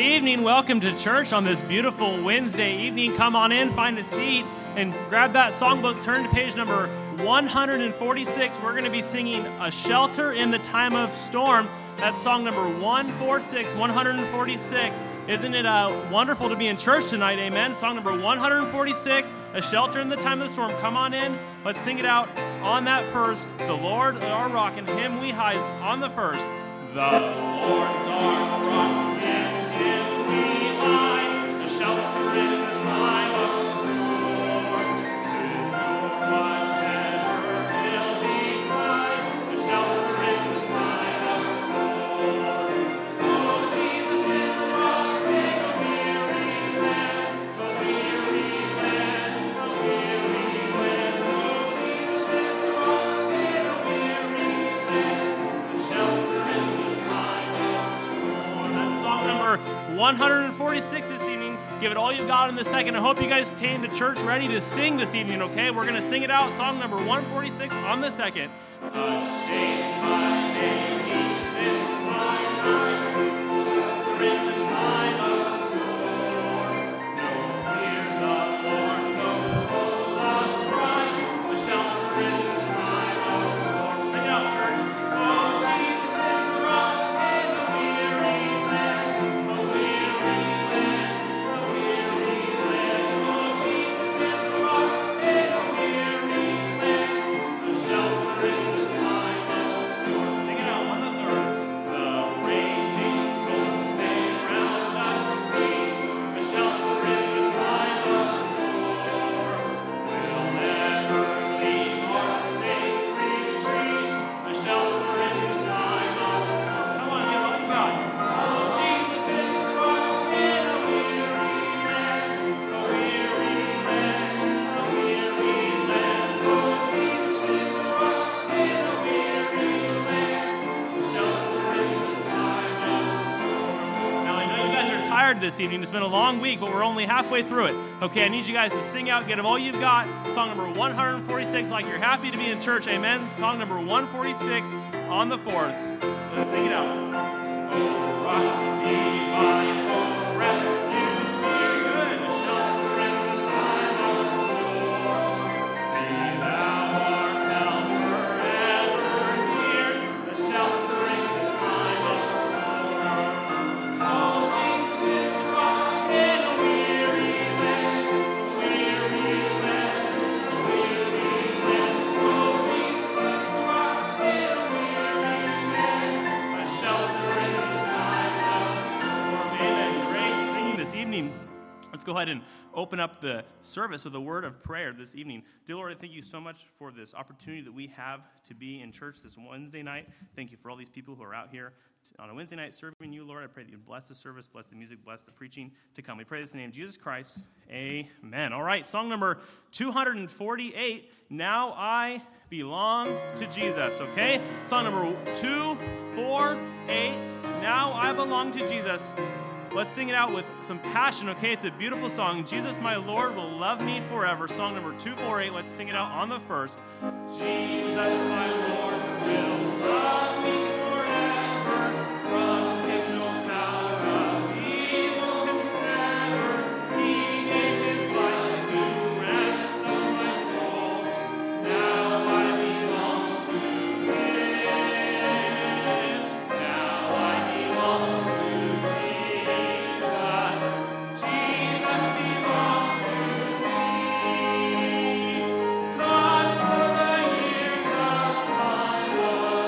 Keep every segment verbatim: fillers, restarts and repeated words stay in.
evening. Welcome to church on this beautiful Wednesday evening. Come on in, find a seat, and grab that songbook. Turn to page number one hundred forty-six. We're going to be singing A Shelter in the Time of Storm. That's song number one forty-six, one forty-six. Isn't it uh, wonderful to be in church tonight, amen? Song number one forty-six, A Shelter in the Time of the Storm. Come on in. Let's sing it out on that first. The Lord our rock, in him we hide on the first. The Lord's our rock, in him we hide, a shelter in the time of storm. To endure whatever will be tried, a shelter in the time of storm. Oh, Jesus is the rock in a weary land, a weary land, a weary land. Oh, Jesus is the rock in a weary land, a shelter in the time of storm. That's song number one forty-six this evening. Give it all you've got in the second. I hope you guys came to church ready to sing this evening, okay? We're going to sing it out. Song number one forty-six on the second. Ashamed my name, he fits my night, shelter in the time of storm. No fears of war, no foes of fright, a shelter in the time of storm. Sing it out, church. Oh, Jesus is the rock in a weary land, a weary land, a weary land. Oh, Jesus is the rock in a weary land, a shelter in the time of storm. Sing it out on the third. The raging storms may round us beat, a shelter in the time of storm. We'll never leave our safe retreat, a shelter in the time of storm. Come on, get on God. Oh, Jesus is the rock in a weary land, a weary land, a weary land. Oh, Jesus is the rock in a weary land, a shelter in the time of storm. Now, I know you guys are tired this evening. It's been a long week, but we're only halfway through it. Okay, I need you guys to sing out, get them all you've got. Song number one forty-six, like you're happy to be in church, amen. Song number one forty-six on the fourth. Let's sing it out. Oh, rock divine, oh, refuge, you're good, a shelter in the time of storm. Be thou our helper ever near, a shelter in the time of storm. Oh, Jesus is the rock in a weary land, a weary land, a weary land. Oh, Jesus is the rock in a weary land, a shelter in the time of storm. Amen. Great singing this evening. Let's go ahead and open up the service with a word of prayer this evening. Dear Lord, I thank you so much for this opportunity that we have to be in church this Wednesday night. Thank you for all these people who are out here on a Wednesday night serving you, Lord. I pray that you bless the service, bless the music, bless the preaching to come. We pray this in the name of Jesus Christ. Amen. All right, song number two forty-eight, Now I Belong to Jesus, okay? Song number two forty-eight, Now I Belong to Jesus. Let's sing it out with some passion, okay? It's a beautiful song. Jesus, my Lord, will love me forever. Song number two forty-eight. Let's sing it out on the first. Jesus, my Lord, will love me forever. From him no power of evil can sever. He gave his life to ransom my soul. Now I belong to him. Now I belong to Jesus. Jesus belongs to me. God, for the years of time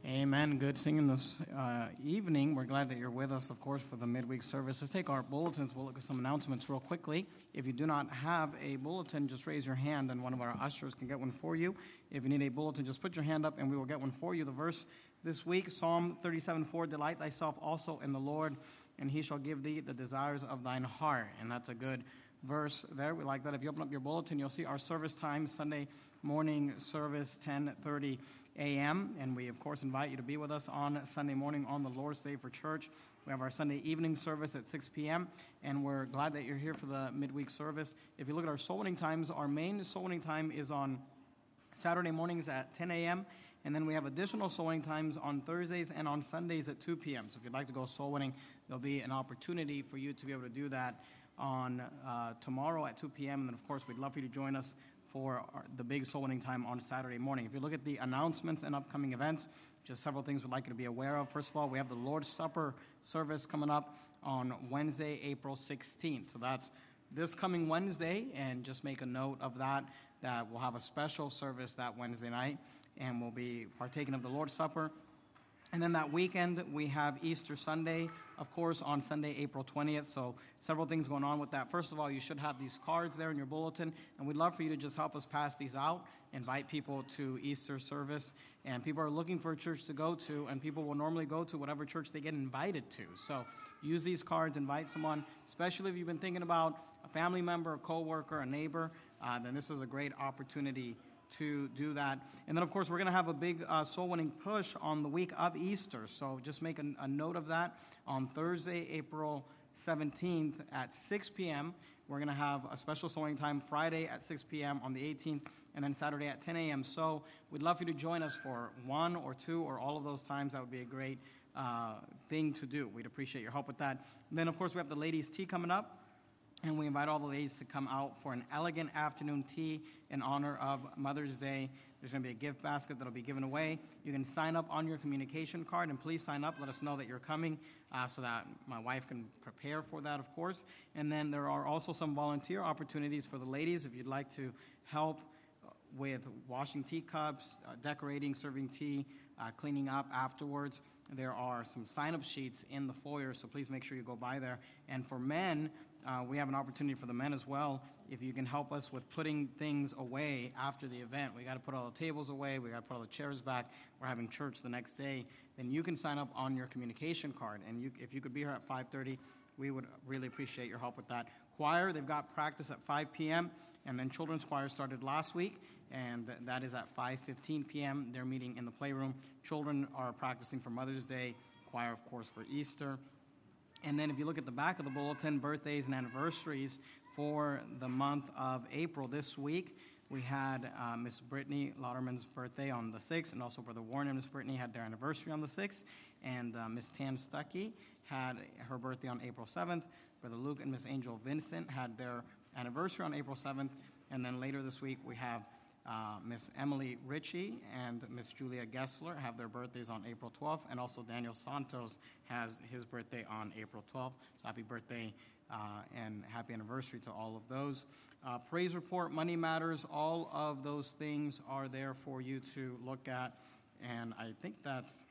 Amen. Good singing this uh, evening. We're glad that you're with us, of course, for the midweek service. Let's take our bulletins. We'll look at some announcements real quickly. If you do not have a bulletin, just raise your hand and one of our ushers can get one for you. If you need a bulletin, just put your hand up and we will get one for you. The verse this week, Psalm thirty-seven four, delight thyself also in the Lord, and he shall give thee the desires of thine heart. And that's a good verse there. We like that. If you open up your bulletin, you'll see our service time, Sunday morning service, ten thirty a.m. And we, of course, invite you to be with us on Sunday morning on the Lord's Day for church. We have our Sunday evening service at six p.m., and we're glad that you're here for the midweek service. If you look at our soul winning times, our main soul winning time is on Saturday mornings at ten a.m., and then we have additional soul winning times on Thursdays and on Sundays at two p.m. So if you'd like to go soul winning, there'll be an opportunity for you to be able to do that on uh, tomorrow at two p.m. And then, of course, we'd love for you to join us for our, the big soul winning time on Saturday morning. If you look at the announcements and upcoming events, just several things we'd like you to be aware of. First of all, we have the Lord's Supper service coming up on Wednesday, April sixteenth. So that's this coming Wednesday, and just make a note of that, that we'll have a special service that Wednesday night, and we'll be partaking of the Lord's Supper. And then that weekend, we have Easter Sunday, of course, on Sunday, April twentieth. So several things going on with that. First of all, you should have these cards there in your bulletin, and we'd love for you to just help us pass these out, invite people to Easter service. And people are looking for a church to go to, and people will normally go to whatever church they get invited to. So use these cards, invite someone, especially if you've been thinking about a family member, a coworker, a neighbor, uh, then this is a great opportunity to do that. And then, of course, we're going to have a big uh, soul-winning push on the week of Easter. So just make a, a note of that. On Thursday, April seventeenth at six p.m., we're going to have a special soul-winning time Friday at six p.m. on the eighteenth, and then Saturday at ten a.m. So we'd love for you to join us for one or two or all of those times. That would be a great uh, thing to do. We'd appreciate your help with that. And then, of course, we have the ladies' tea coming up. And we invite all the ladies to come out for an elegant afternoon tea in honor of Mother's Day. There's going to be a gift basket that will be given away. You can sign up on your communication card, and please sign up. Let us know that you're coming uh, so that my wife can prepare for that, of course. And then there are also some volunteer opportunities for the ladies if you'd like to help with washing teacups, uh, decorating, serving tea, uh, cleaning up afterwards. There are some sign-up sheets in the foyer, so please make sure you go by there. And for men, Uh, we have an opportunity for the men as well. If you can help us with putting things away after the event, we got to put all the tables away, we got to put all the chairs back, we're having church the next day, then you can sign up on your communication card. And you, if you could be here at five thirty, we would really appreciate your help with that. Choir, they've got practice at five p.m., and then children's choir started last week, and that is at five fifteen p.m. They're meeting in the playroom. Children are practicing for Mother's Day, choir, of course, for Easter. And then if you look at the back of the bulletin, birthdays and anniversaries for the month of April this week, we had uh, Miss Brittany Lauderman's birthday on the sixth, and also Brother Warren and Miss Brittany had their anniversary on the sixth, and uh, Miss Tan Stuckey had her birthday on April seventh. Brother Luke and Miss Angel Vincent had their anniversary on April seventh, and then later this week we have Uh, Miss Emily Ritchie and Miss Julia Gessler have their birthdays on April twelfth, and also Daniel Santos has his birthday on April twelfth. So happy birthday uh, and happy anniversary to all of those. Uh, praise report, money matters, all of those things are there for you to look at, and I think that's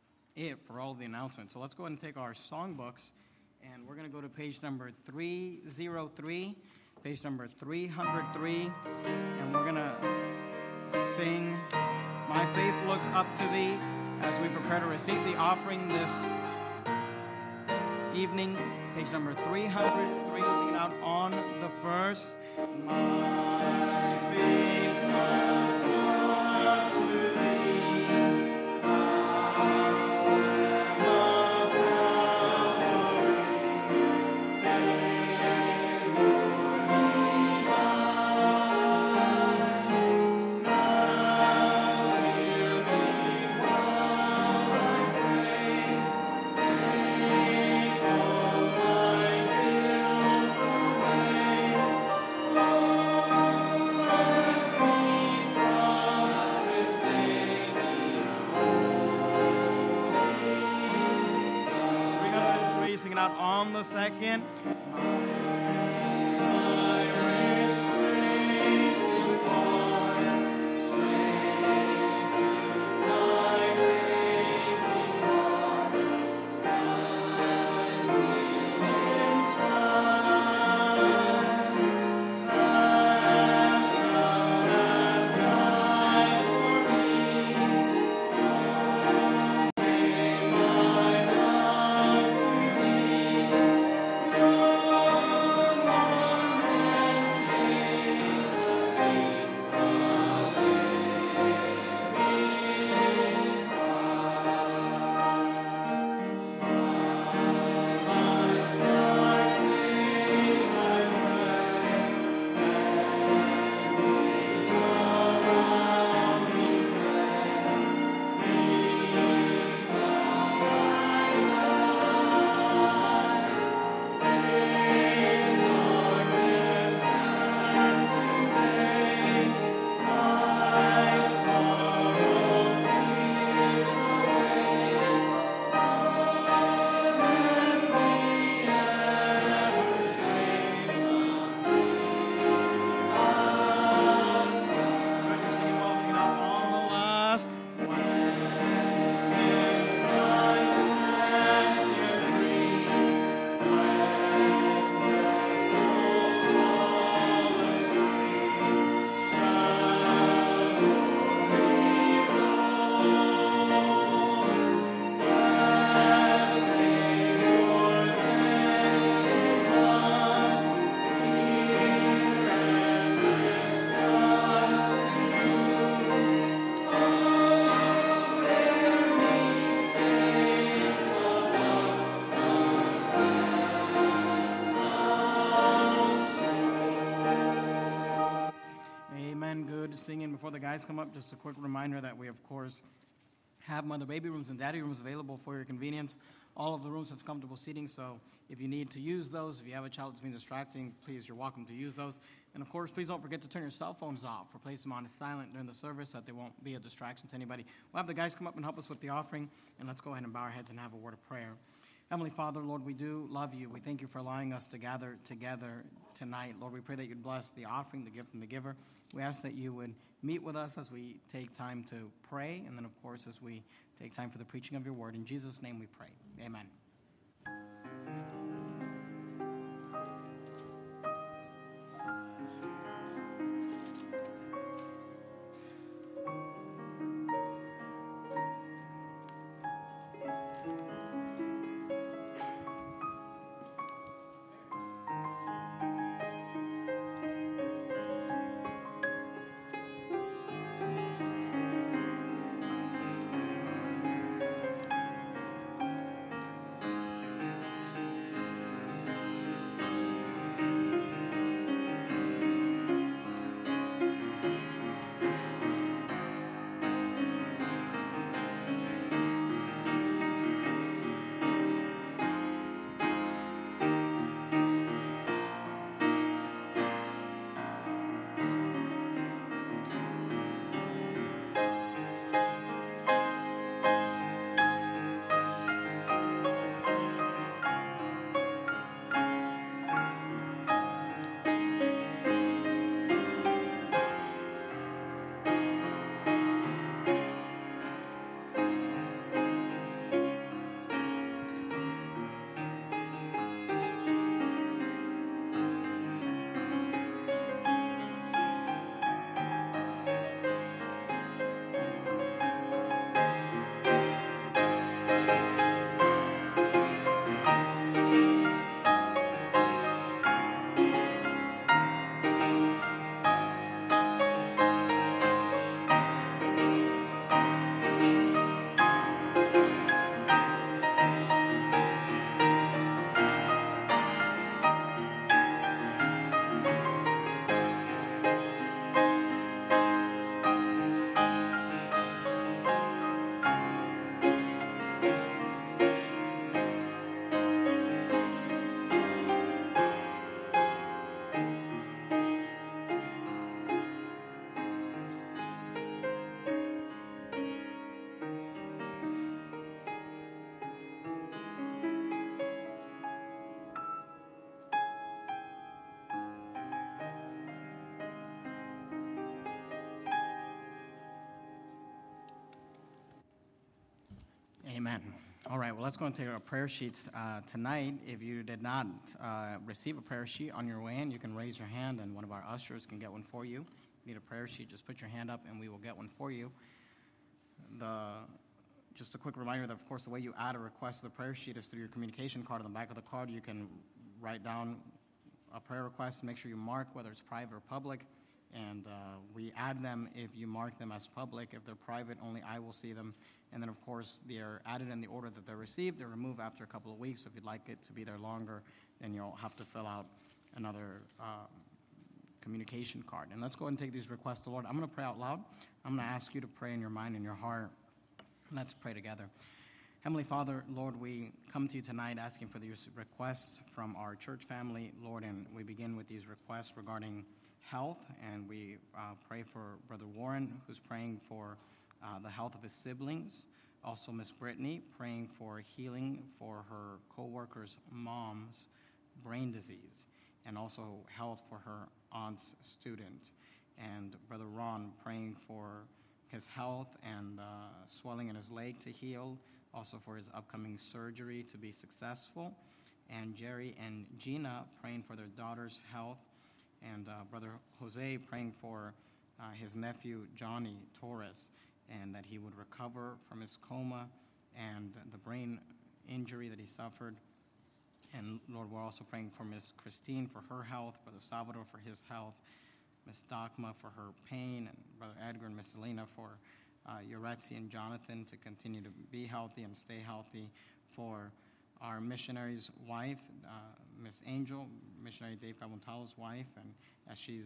it for all of the announcements. So let's go ahead and take our songbooks, and we're going to go to page number three oh three. Page number three oh three, and we're going to sing My Faith Looks Up to Thee as we prepare to receive the offering this evening. Page number three oh three, sing it out on the first. My faith looks up to Thee, Thou Lamb of Calvary, Savior. Out on the second. Faith before the guys come up, just a quick reminder that we, of course, have mother baby rooms and daddy rooms available for your convenience. All of the rooms have comfortable seating, so if you need to use those, if you have a child that's being distracting, please, you're welcome to use those. And, of course, please don't forget to turn your cell phones off or place them on silent during the service so that they won't be a distraction to anybody. We'll have the guys come up and help us with the offering, and let's go ahead and bow our heads and have a word of prayer. Heavenly Father, Lord, we do love you. We thank you for allowing us to gather together tonight. Lord, we pray that you'd bless the offering, the gift, and the giver. We ask that you would meet with us as we take time to pray, and then, of course, as we take time for the preaching of your word. In Jesus' name we pray. Amen. Amen. All right, well, let's go and take our prayer sheets uh, tonight. If you did not uh, receive a prayer sheet on your way in, you can raise your hand, and one of our ushers can get one for you. If you need a prayer sheet, just put your hand up, and we will get one for you. The Just a quick reminder that, of course, the way you add a request to the prayer sheet is through your communication card. On the back of the card, you can write down a prayer request. Make sure you mark whether it's private or public, and uh, we add them if you mark them as public. If they're private, only I will see them. And then, of course, they're added in the order that they're received. They're removed after a couple of weeks. So if you'd like it to be there longer, then you'll have to fill out another um, communication card. And let's go ahead and take these requests to the Lord. I'm going to pray out loud. I'm going to ask you to pray in your mind and your heart. Let's pray together. Heavenly Father, Lord, we come to you tonight asking for these requests from our church family, Lord, and we begin with these requests regarding health, and we uh, pray for Brother Warren, who's praying for Uh, the health of his siblings. Also, Miss Brittany praying for healing for her co-worker's mom's brain disease, and also health for her aunt's student. And Brother Ron praying for his health and uh, swelling in his leg to heal, also for his upcoming surgery to be successful. And Jerry and Gina praying for their daughter's health, and uh, Brother Jose praying for uh, his nephew Johnny Torres, and that he would recover from his coma and the brain injury that he suffered. And Lord, we're also praying for Miss Christine for her health, Brother Salvador for his health, Miss Dogma for her pain, and Brother Edgar and Miss Selena for uh, Yoretzi and Jonathan to continue to be healthy and stay healthy, for our missionary's wife, uh, Miss Angel, missionary Dave Cabuntalo's wife, and as she's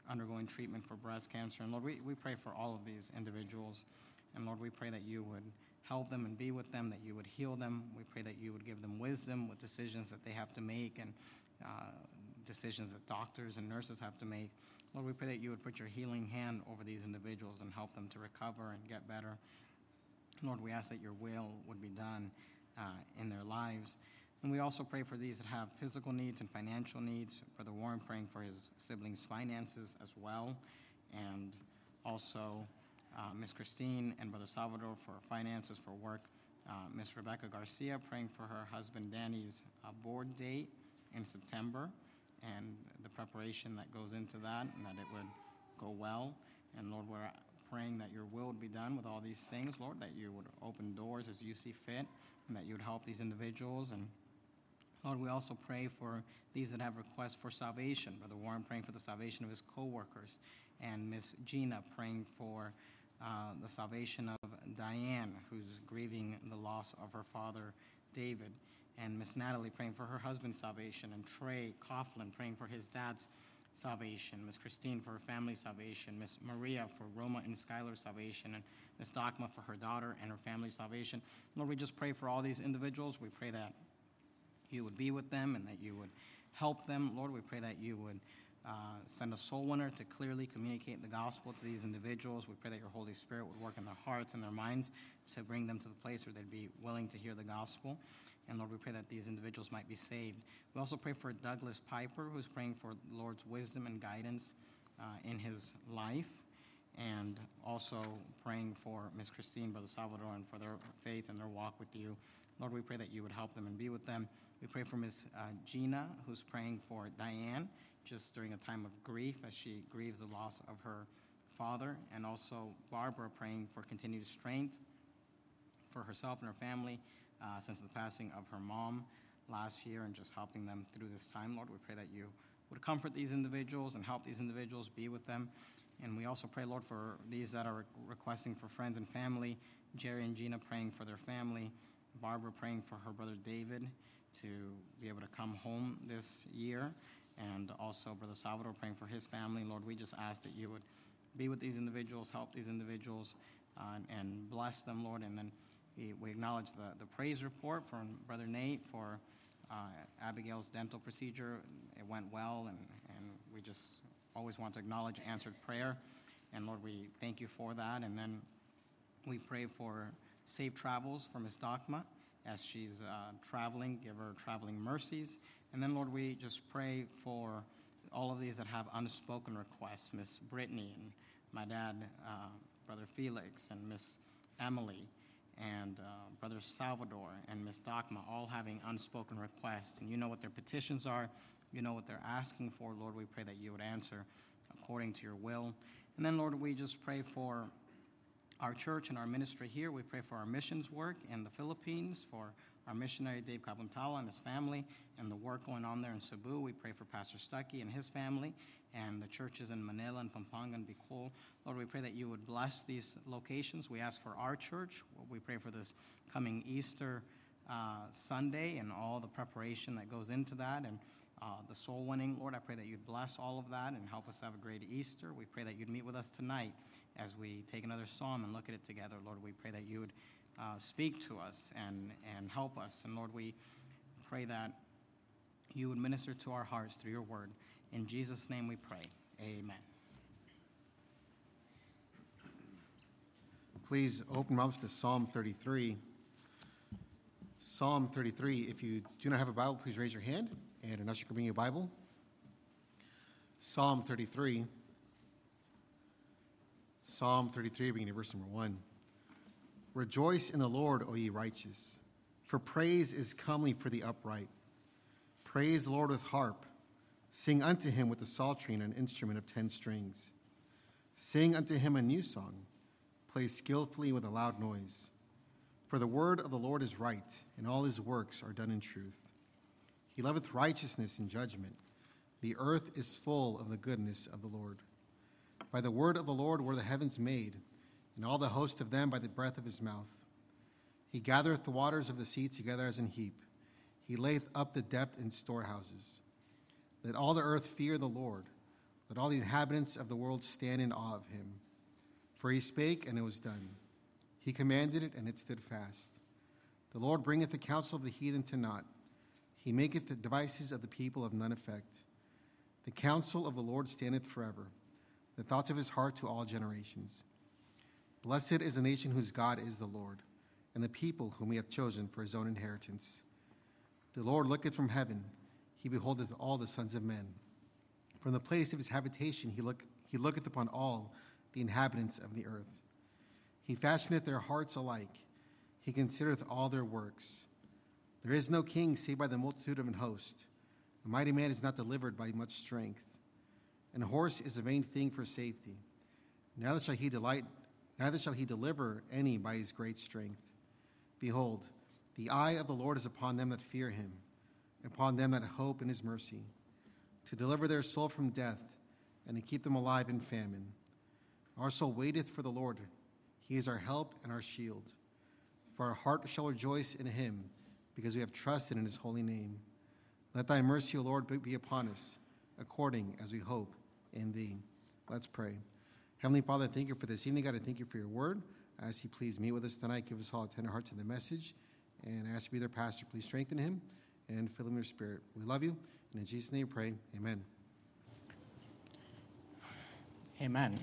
undergoing treatment for breast cancer. And Lord, we, we pray for all of these individuals. And Lord, we pray that you would help them and be with them, that you would heal them. We pray that you would give them wisdom with decisions that they have to make and uh, decisions that doctors and nurses have to make. Lord, we pray that you would put your healing hand over these individuals and help them to recover and get better. Lord, we ask that your will would be done uh, in their lives. And we also pray for these that have physical needs and financial needs. Brother Warren praying for his siblings' finances as well. And also uh, Miss Christine and Brother Salvador for finances for work. Uh, Miss Rebecca Garcia praying for her husband Danny's uh, board date in September and the preparation that goes into that and that it would go well. And Lord, we're praying that your will would be done with all these things, Lord, that you would open doors as you see fit and that you would help these individuals. And Lord, we also pray for these that have requests for salvation. Brother Warren praying for the salvation of his co-workers, and Miss Gina praying for uh, the salvation of Diane, who's grieving the loss of her father, David, and Miss Natalie praying for her husband's salvation, and Trey Coughlin praying for his dad's salvation, Miss Christine for her family's salvation, Miss Maria for Roma and Skylar's salvation, and Miss Dogma for her daughter and her family's salvation. Lord, we just pray for all these individuals. We pray that you would be with them and that you would help them. Lord, we pray that you would uh, send a soul winner to clearly communicate the gospel to these individuals. We pray that your Holy Spirit would work in their hearts and their minds to bring them to the place where they'd be willing to hear the gospel. And Lord, we pray that these individuals might be saved. We also pray for Douglas Piper, who's praying for the Lord's wisdom and guidance uh, in his life, and also praying for Miss Christine, Brother Salvador, and for their faith and their walk with you. Lord, we pray that you would help them and be with them. We pray for Miss uh, Gina, who's praying for Diane, just during a time of grief as she grieves the loss of her father, and also Barbara praying for continued strength for herself and her family uh, since the passing of her mom last year, and just helping them through this time. Lord, we pray that you would comfort these individuals and help these individuals, be with them. And we also pray, Lord, for these that are re- requesting for friends and family, Jerry and Gina praying for their family, Barbara praying for her brother David to be able to come home this year, and also Brother Salvador praying for his family. Lord, we just ask that you would be with these individuals, help these individuals, uh, and bless them, Lord. And then we, we acknowledge the, the praise report from Brother Nate for uh, Abigail's dental procedure. It went well, and, and we just always want to acknowledge answered prayer. And Lord, we thank you for that. And then we pray for safe travels for Miss Dogma as she's uh, traveling. Give her traveling mercies. And then, Lord, we just pray for all of these that have unspoken requests, Miss Brittany and my dad, uh, Brother Felix, and Miss Emily, and uh, Brother Salvador, and Miss Dogma, all having unspoken requests. And you know what their petitions are. You know what they're asking for. Lord, we pray that you would answer according to your will. And then, Lord, we just pray for our church and our ministry here. We pray for our missions work in the Philippines, for our missionary Dave Cabantala and his family, and the work going on there in Cebu. We pray for Pastor Stuckey and his family, and the churches in Manila and Pampanga and Bicol. Lord, we pray that you would bless these locations. We ask for our church. We pray for this coming Easter uh, Sunday and all the preparation that goes into that, and uh, the soul winning. Lord, I pray that you'd bless all of that and help us have a great Easter. We pray that you'd meet with us tonight as we take another psalm and look at it together. Lord, we pray that you would uh, speak to us and, and help us. And Lord, we pray that you would minister to our hearts through your word. In Jesus' name we pray. Amen. Please open your Bibles to Psalm thirty-three. Psalm thirty-three. If you do not have a Bible, please raise your hand, and an usher can bring you a Bible. Psalm thirty-three. Psalm thirty-three, beginning at verse number one. Rejoice in the Lord, O ye righteous, for praise is comely for the upright. Praise the Lord with harp. Sing unto him with the psaltery and an instrument of ten strings. Sing unto him a new song. Play skillfully with a loud noise. For the word of the Lord is right, and all his works are done in truth. He loveth righteousness and judgment. The earth is full of the goodness of the Lord. By the word of the Lord were the heavens made, and all the host of them by the breath of his mouth. He gathereth the waters of the sea together as an heap. He layeth up the depth in storehouses. Let all the earth fear the Lord. Let all the inhabitants of the world stand in awe of him. For he spake, and it was done. He commanded it, and it stood fast. The Lord bringeth the counsel of the heathen to naught. He maketh the devices of the people of none effect. The counsel of the Lord standeth forever, the thoughts of his heart to all generations. Blessed is the nation whose God is the Lord, and the people whom he hath chosen for his own inheritance. The Lord looketh from heaven, he beholdeth all the sons of men. From the place of his habitation he, look, he looketh upon all the inhabitants of the earth. He fashioneth their hearts alike. He considereth all their works. There is no king save by the multitude of an host. A mighty man is not delivered by much strength. And a horse is a vain thing for safety. Neither shall he delight, neither shall he deliver any by his great strength. Behold, the eye of the Lord is upon them that fear him, upon them that hope in his mercy, to deliver their soul from death, and to keep them alive in famine. Our soul waiteth for the Lord. He is our help and our shield. For our heart shall rejoice in him, because we have trusted in his holy name. Let thy mercy, O Lord, be upon us, according as we hope in thee. Let's pray. Heavenly Father, thank you for this evening. God, I thank you for your word. I ask you please meet with us tonight. Give us all a tender heart to the message. And I ask you to be their pastor. Please strengthen him and fill him with your spirit. We love you. And in Jesus' name we pray. Amen. Amen.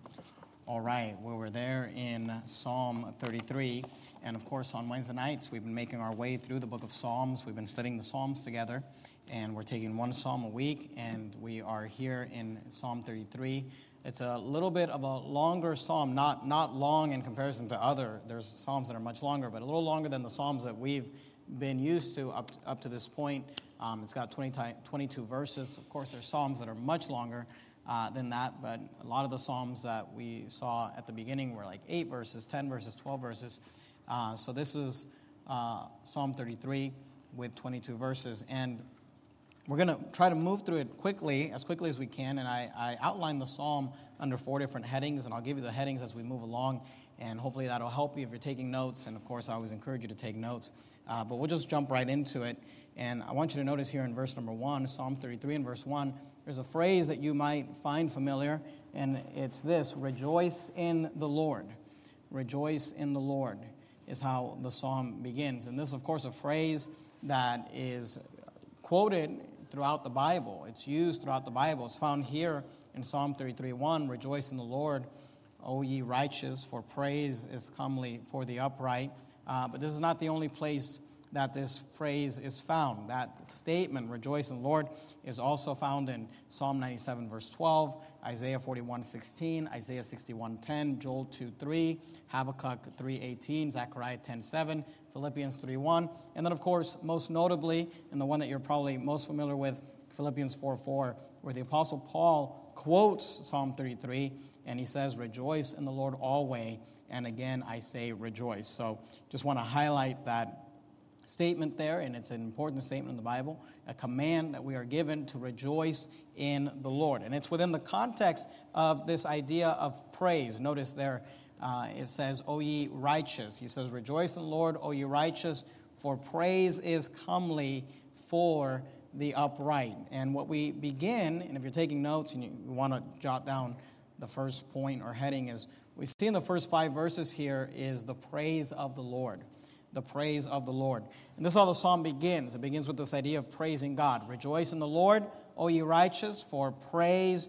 All right, well, we're there in Psalm thirty-three. And of course, on Wednesday nights, we've been making our way through the book of Psalms. We've been studying the Psalms together. And we're taking one psalm a week. And we are here in Psalm thirty-three. It's a little bit of a longer psalm, not, not long in comparison to other. There's psalms that are much longer, but a little longer than the psalms that we've been used to up, up to this point. Um, it's got twenty, twenty-two verses. Of course, there's psalms that are much longer uh, than that, but a lot of the psalms that we saw at the beginning were like eight verses, ten verses, twelve verses. Uh, so this is uh, Psalm thirty-three with twenty-two verses, and we're going to try to move through it quickly, as quickly as we can, and I, I outlined the psalm under four different headings, and I'll give you the headings as we move along, and hopefully that'll help you if you're taking notes, and of course I always encourage you to take notes. Uh, but we'll just jump right into it. And I want you to notice here in verse number one, Psalm thirty-three and verse one, there's a phrase that you might find familiar, and it's this: rejoice in the Lord. Rejoice in the Lord is how the psalm begins. And this is, of course, a phrase that is quoted throughout the Bible. It's used throughout the Bible. It's found here in Psalm thirty-three one, rejoice in the Lord, O ye righteous, for praise is comely for the upright. Uh, but this is not the only place that this phrase is found. That statement, rejoice in the Lord, is also found in Psalm ninety-seven, verse twelve, Isaiah forty-one, sixteen, Isaiah sixty-one, ten, Joel two, three, Habakkuk three, eighteen, Zechariah ten, seven, Philippians three, one, and then, of course, most notably, and the one that you're probably most familiar with, Philippians four, four, where the Apostle Paul quotes Psalm thirty-three, and he says, rejoice in the Lord always, and again I say rejoice. So just want to highlight that statement there, and it's an important statement in the Bible, a command that we are given to rejoice in the Lord. And it's within the context of this idea of praise. Notice there uh, it says, O ye righteous. He says, rejoice in the Lord, O ye righteous, for praise is comely for the upright. And what we begin, and if you're taking notes and you want to jot down the first point or heading, is we see in the first five verses here is the praise of the Lord. The praise of the Lord. And this is how the psalm begins. It begins with this idea of praising God. Rejoice in the Lord, O ye righteous, for praise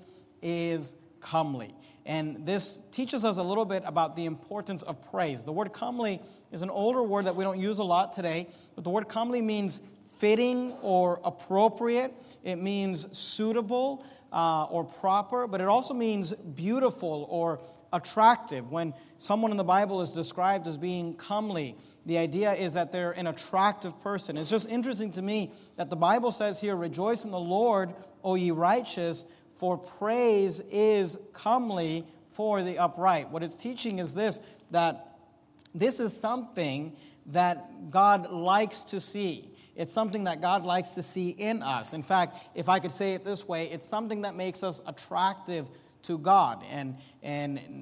is comely. And this teaches us a little bit about the importance of praise. The word comely is an older word that we don't use a lot today, but the word comely means fitting or appropriate. It means suitable uh, or proper, but it also means beautiful or attractive. When someone in the Bible is described as being comely, the idea is that they're an attractive person. It's just interesting to me that the Bible says here, rejoice in the Lord, O ye righteous, for praise is comely for the upright. What it's teaching is this, that this is something that God likes to see. It's something that God likes to see in us. In fact, if I could say it this way, it's something that makes us attractive to God. And and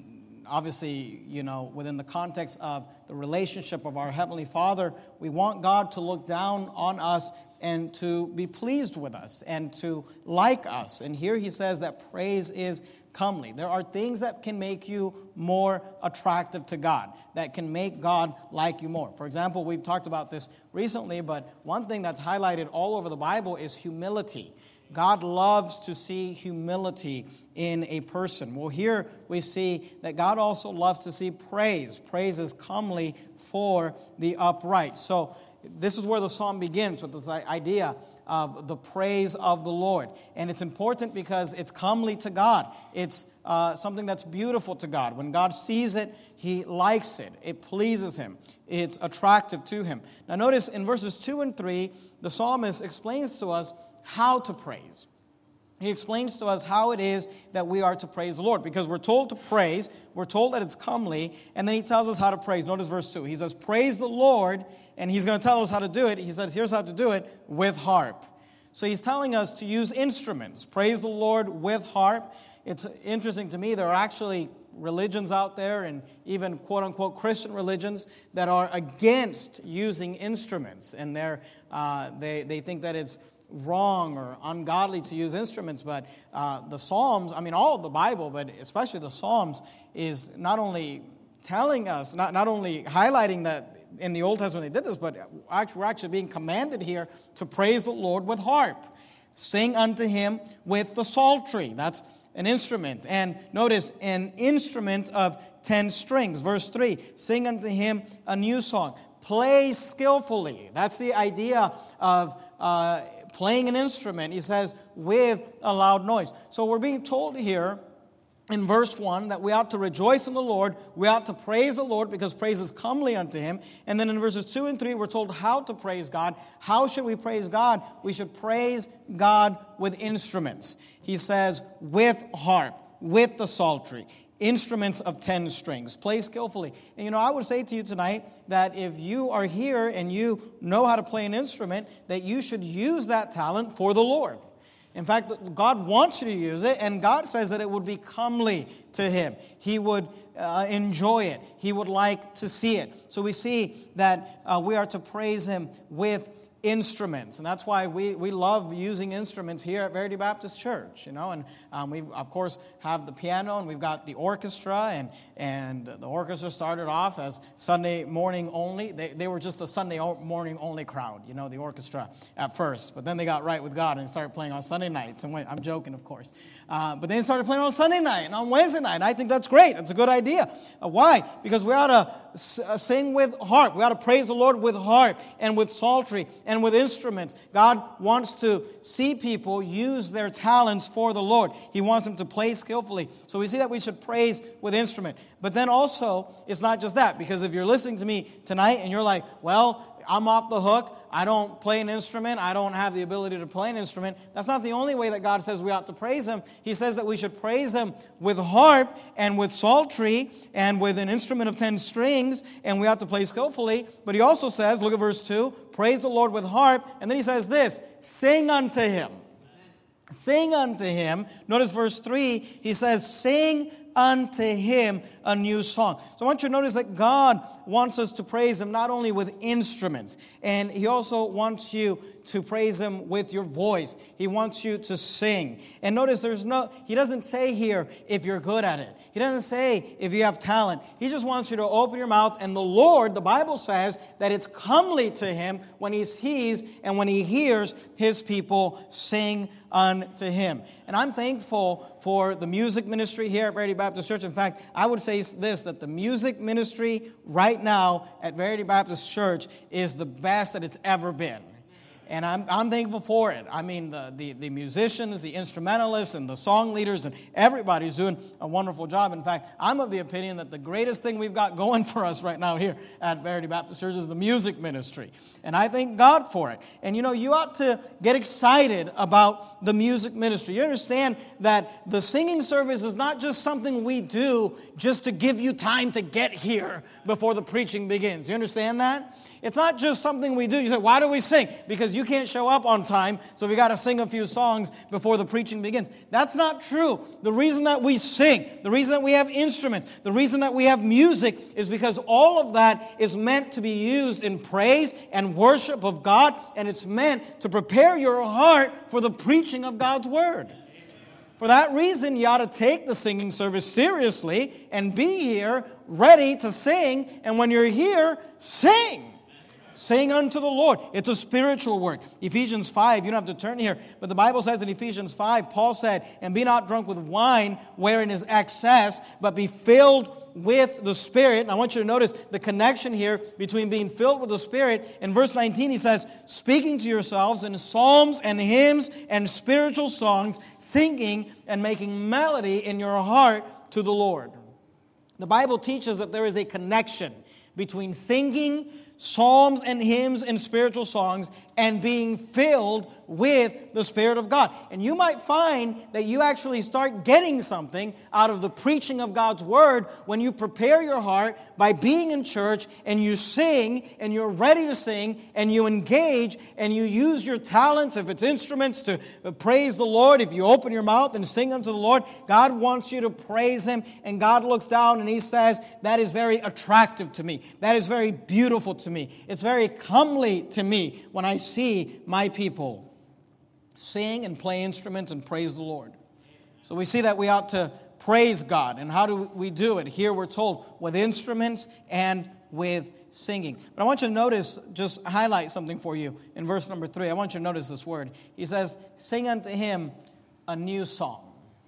obviously, you know, within the context of the relationship of our Heavenly Father, we want God to look down on us and to be pleased with us and to like us. And here he says that praise is comely. There are things that can make you more attractive to God, that can make God like you more. For example, we've talked about this recently, but one thing that's highlighted all over the Bible is humility. God loves to see humility in a person. Well, here we see that God also loves to see praise. Praise is comely for the upright. So this is where the psalm begins, with this idea of the praise of the Lord. And it's important because it's comely to God. It's uh, something that's beautiful to God. When God sees it, He likes it. It pleases Him. It's attractive to Him. Now notice in verses two and three, the psalmist explains to us how to praise. He explains to us how it is that we are to praise the Lord. Because we're told to praise, we're told that it's comely, and then he tells us how to praise. Notice verse two. He says, praise the Lord, and he's going to tell us how to do it. He says, here's how to do it, with harp. So he's telling us to use instruments. Praise the Lord with harp. It's interesting to me, there are actually religions out there, and even quote-unquote Christian religions, that are against using instruments. And they're, uh, they, they think that it's wrong or ungodly to use instruments, but uh, the Psalms, I mean all of the Bible, but especially the Psalms, is not only telling us, not, not only highlighting that in the Old Testament they did this, but we're actually being commanded here to praise the Lord with harp. Sing unto Him with the psaltery. That's an instrument. And notice, an instrument of ten strings. Verse three, sing unto Him a new song. Play skillfully. That's the idea of uh, playing an instrument, he says, with a loud noise. So we're being told here in verse one that we ought to rejoice in the Lord, we ought to praise the Lord because praise is comely unto Him. And then in verses two and three, we're told how to praise God. How should we praise God? We should praise God with instruments. He says, with harp, with the psaltery. Instruments of ten strings. Play skillfully. And you know, I would say to you tonight that if you are here and you know how to play an instrument, that you should use that talent for the Lord. In fact, God wants you to use it, and God says that it would be comely to Him. He would uh, enjoy it. He would like to see it. So we see that uh, we are to praise Him with instruments, and that's why we, we love using instruments here at Verity Baptist Church, you know, and um, we of course have the piano, and we've got the orchestra, and and the orchestra started off as Sunday morning only. They, they were just a Sunday morning only crowd, you know, the orchestra at first, but then they got right with God and started playing on Sunday nights, and I'm joking, of course, uh, but then they started playing on Sunday night and on Wednesday night, and I think that's great. It's a good idea. Uh, why? Because we ought to s- uh, sing with harp. We ought to praise the Lord with harp and with psaltery and with instruments. God wants to see people use their talents for the Lord. He wants them to play skillfully. So we see that we should praise with instrument. But then also, it's not just that, because if you're listening to me tonight and you're like, well, I'm off the hook, I don't play an instrument, I don't have the ability to play an instrument. That's not the only way that God says we ought to praise Him. He says that we should praise Him with harp and with psaltery and with an instrument of ten strings, and we ought to play skillfully. But He also says, look at verse two, praise the Lord with harp, and then He says this, sing unto Him. Sing unto Him. Notice verse three, He says, sing unto Him a new song. So I want you to notice that God wants us to praise Him not only with instruments, and He also wants you to praise Him with your voice. He wants you to sing. And notice there's no, He doesn't say here if you're good at it. He doesn't say if you have talent. He just wants you to open your mouth, and the Lord, the Bible says that it's comely to Him when He sees and when He hears His people sing unto Him. And I'm thankful for the music ministry here at Verity Baptist Church. In fact, I would say this, that the music ministry right now at Verity Baptist Church is the best that it's ever been. And I'm I'm thankful for it. I mean, the, the, the musicians, the instrumentalists, and the song leaders, and everybody's doing a wonderful job. In fact, I'm of the opinion that the greatest thing we've got going for us right now here at Verity Baptist Church is the music ministry. And I thank God for it. And you know, you ought to get excited about the music ministry. You understand that the singing service is not just something we do just to give you time to get here before the preaching begins. You understand that? It's not just something we do. You say, why do we sing? Because says, you can't show up on time, so we got to sing a few songs before the preaching begins. That's not true. The reason that we sing, the reason that we have instruments, the reason that we have music is because all of that is meant to be used in praise and worship of God, and it's meant to prepare your heart for the preaching of God's Word. For that reason, you ought to take the singing service seriously and be here ready to sing. And when you're here, sing. Sing unto the Lord. It's a spiritual work. Ephesians five, you don't have to turn here, but the Bible says in Ephesians five, Paul said, and be not drunk with wine wherein is excess, but be filled with the Spirit. And I want you to notice the connection here between being filled with the Spirit. In verse nineteen, he says, speaking to yourselves in psalms and hymns and spiritual songs, singing and making melody in your heart to the Lord. The Bible teaches that there is a connection between singing psalms and hymns and spiritual songs and being filled with the Spirit of God. And you might find that you actually start getting something out of the preaching of God's Word when you prepare your heart by being in church and you sing and you're ready to sing and you engage and you use your talents, if it's instruments, to praise the Lord. If you open your mouth and sing unto the Lord, God wants you to praise Him, and God looks down and He says, that is very attractive to me. That is very beautiful to me. It's very comely to me when I see my people sing and play instruments and praise the Lord. So we see that we ought to praise God. And how do we do it? Here we're told with instruments and with singing. But I want you to notice, just highlight something for you in verse number three. I want you to notice this word. He says, sing unto Him a new song.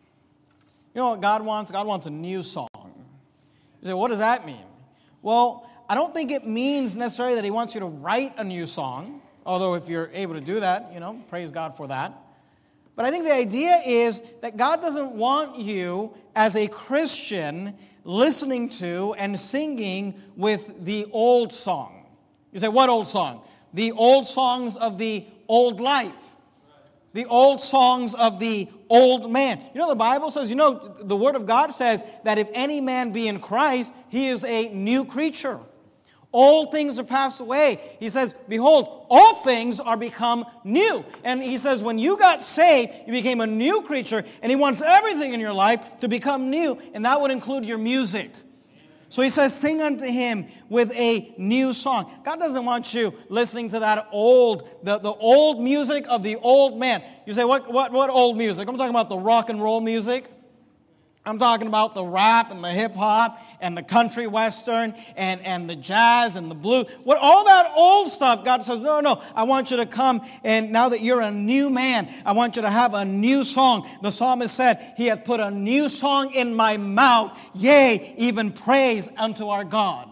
You know what God wants? God wants a new song. You say, what does that mean? Well, I don't think it means necessarily that He wants you to write a new song. Although if you're able to do that, you know, praise God for that. But I think the idea is that God doesn't want you as a Christian listening to and singing with the old song. You say, what old song? The old songs of the old life. The old songs of the old man. You know, the Bible says, you know, the Word of God says that if any man be in Christ, he is a new creature. All things are passed away. He says, behold, all things are become new. And He says, when you got saved, you became a new creature, and He wants everything in your life to become new, and that would include your music. So He says, sing unto Him with a new song. God doesn't want you listening to that old, the, the old music of the old man. You say, what, what, what old music? I'm talking about the rock and roll music. I'm talking about the rap and the hip-hop and the country western and, and the jazz and the blues. What, all that old stuff, God says, no, no, I want you to come, and now that you're a new man, I want you to have a new song. The psalmist said, He hath put a new song in my mouth, yea, even praise unto our God.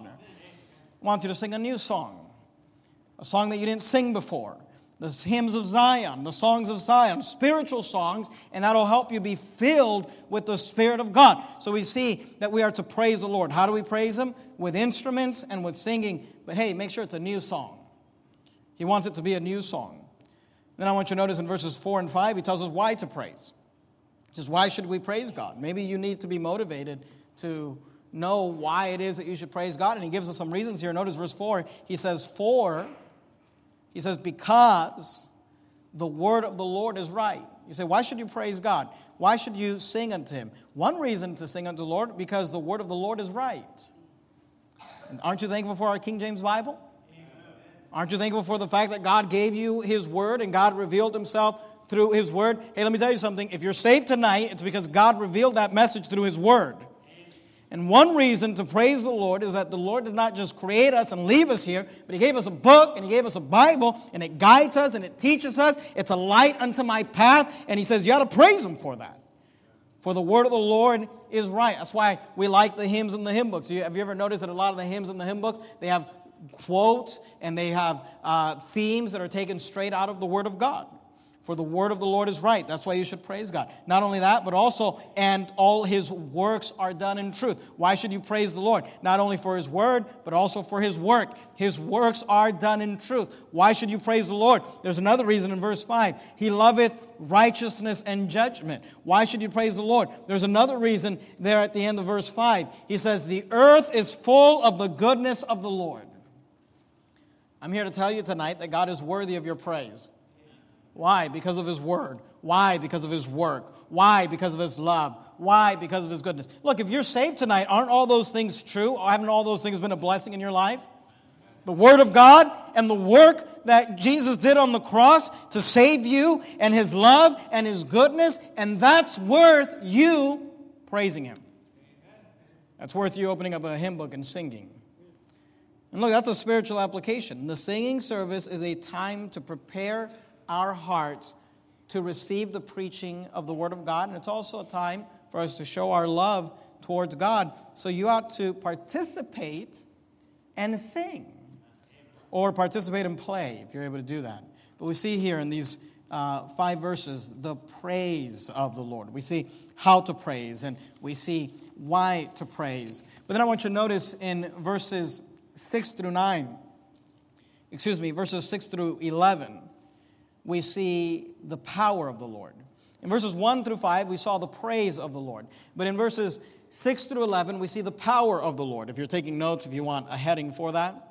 I want you to sing a new song, a song that you didn't sing before. The hymns of Zion, the songs of Zion, spiritual songs, and that'll help you be filled with the Spirit of God. So we see that we are to praise the Lord. How do we praise Him? With instruments and with singing. But hey, make sure it's a new song. He wants it to be a new song. Then I want you to notice in verses four and five, He tells us why to praise. Just why should we praise God? Maybe you need to be motivated to know why it is that you should praise God. And He gives us some reasons here. Notice verse four. He says, for... He says, because the word of the Lord is right. You say, why should you praise God? Why should you sing unto Him? One reason to sing unto the Lord, because the word of the Lord is right. And aren't you thankful for our King James Bible? Amen. Aren't you thankful for the fact that God gave you His word and God revealed Himself through His word? Hey, let me tell you something. If you're saved tonight, it's because God revealed that message through His word. And one reason to praise the Lord is that the Lord did not just create us and leave us here, but He gave us a book and He gave us a Bible, and it guides us and it teaches us. It's a light unto my path, and He says you ought to praise Him for that. For the word of the Lord is right. That's why we like the hymns and the hymn books. Have you ever noticed that a lot of the hymns and the hymn books, they have quotes and they have uh, themes that are taken straight out of the Word of God? For the word of the Lord is right. That's why you should praise God. Not only that, but also, and all His works are done in truth. Why should you praise the Lord? Not only for His word, but also for His work. His works are done in truth. Why should you praise the Lord? There's another reason in verse five. He loveth righteousness and judgment. Why should you praise the Lord? There's another reason there at the end of verse five. He says, the earth is full of the goodness of the Lord. I'm here to tell you tonight that God is worthy of your praise. Why? Because of His Word. Why? Because of His work. Why? Because of His love. Why? Because of His goodness. Look, if you're saved tonight, aren't all those things true? Haven't all those things been a blessing in your life? The Word of God and the work that Jesus did on the cross to save you, and His love and His goodness, and that's worth you praising Him. That's worth you opening up a hymn book and singing. And look, that's a spiritual application. The singing service is a time to prepare our hearts to receive the preaching of the Word of God, and it's also a time for us to show our love towards God. So you ought to participate and sing, or participate and play if you're able to do that. But we see here in these uh, five verses the praise of the Lord. We see how to praise, and we see why to praise. But then I want you to notice in verses six through nine, excuse me, verses six through eleven, we see the power of the Lord. In verses one through five, we saw the praise of the Lord. But in verses six through eleven, we see the power of the Lord. If you're taking notes, if you want a heading for that.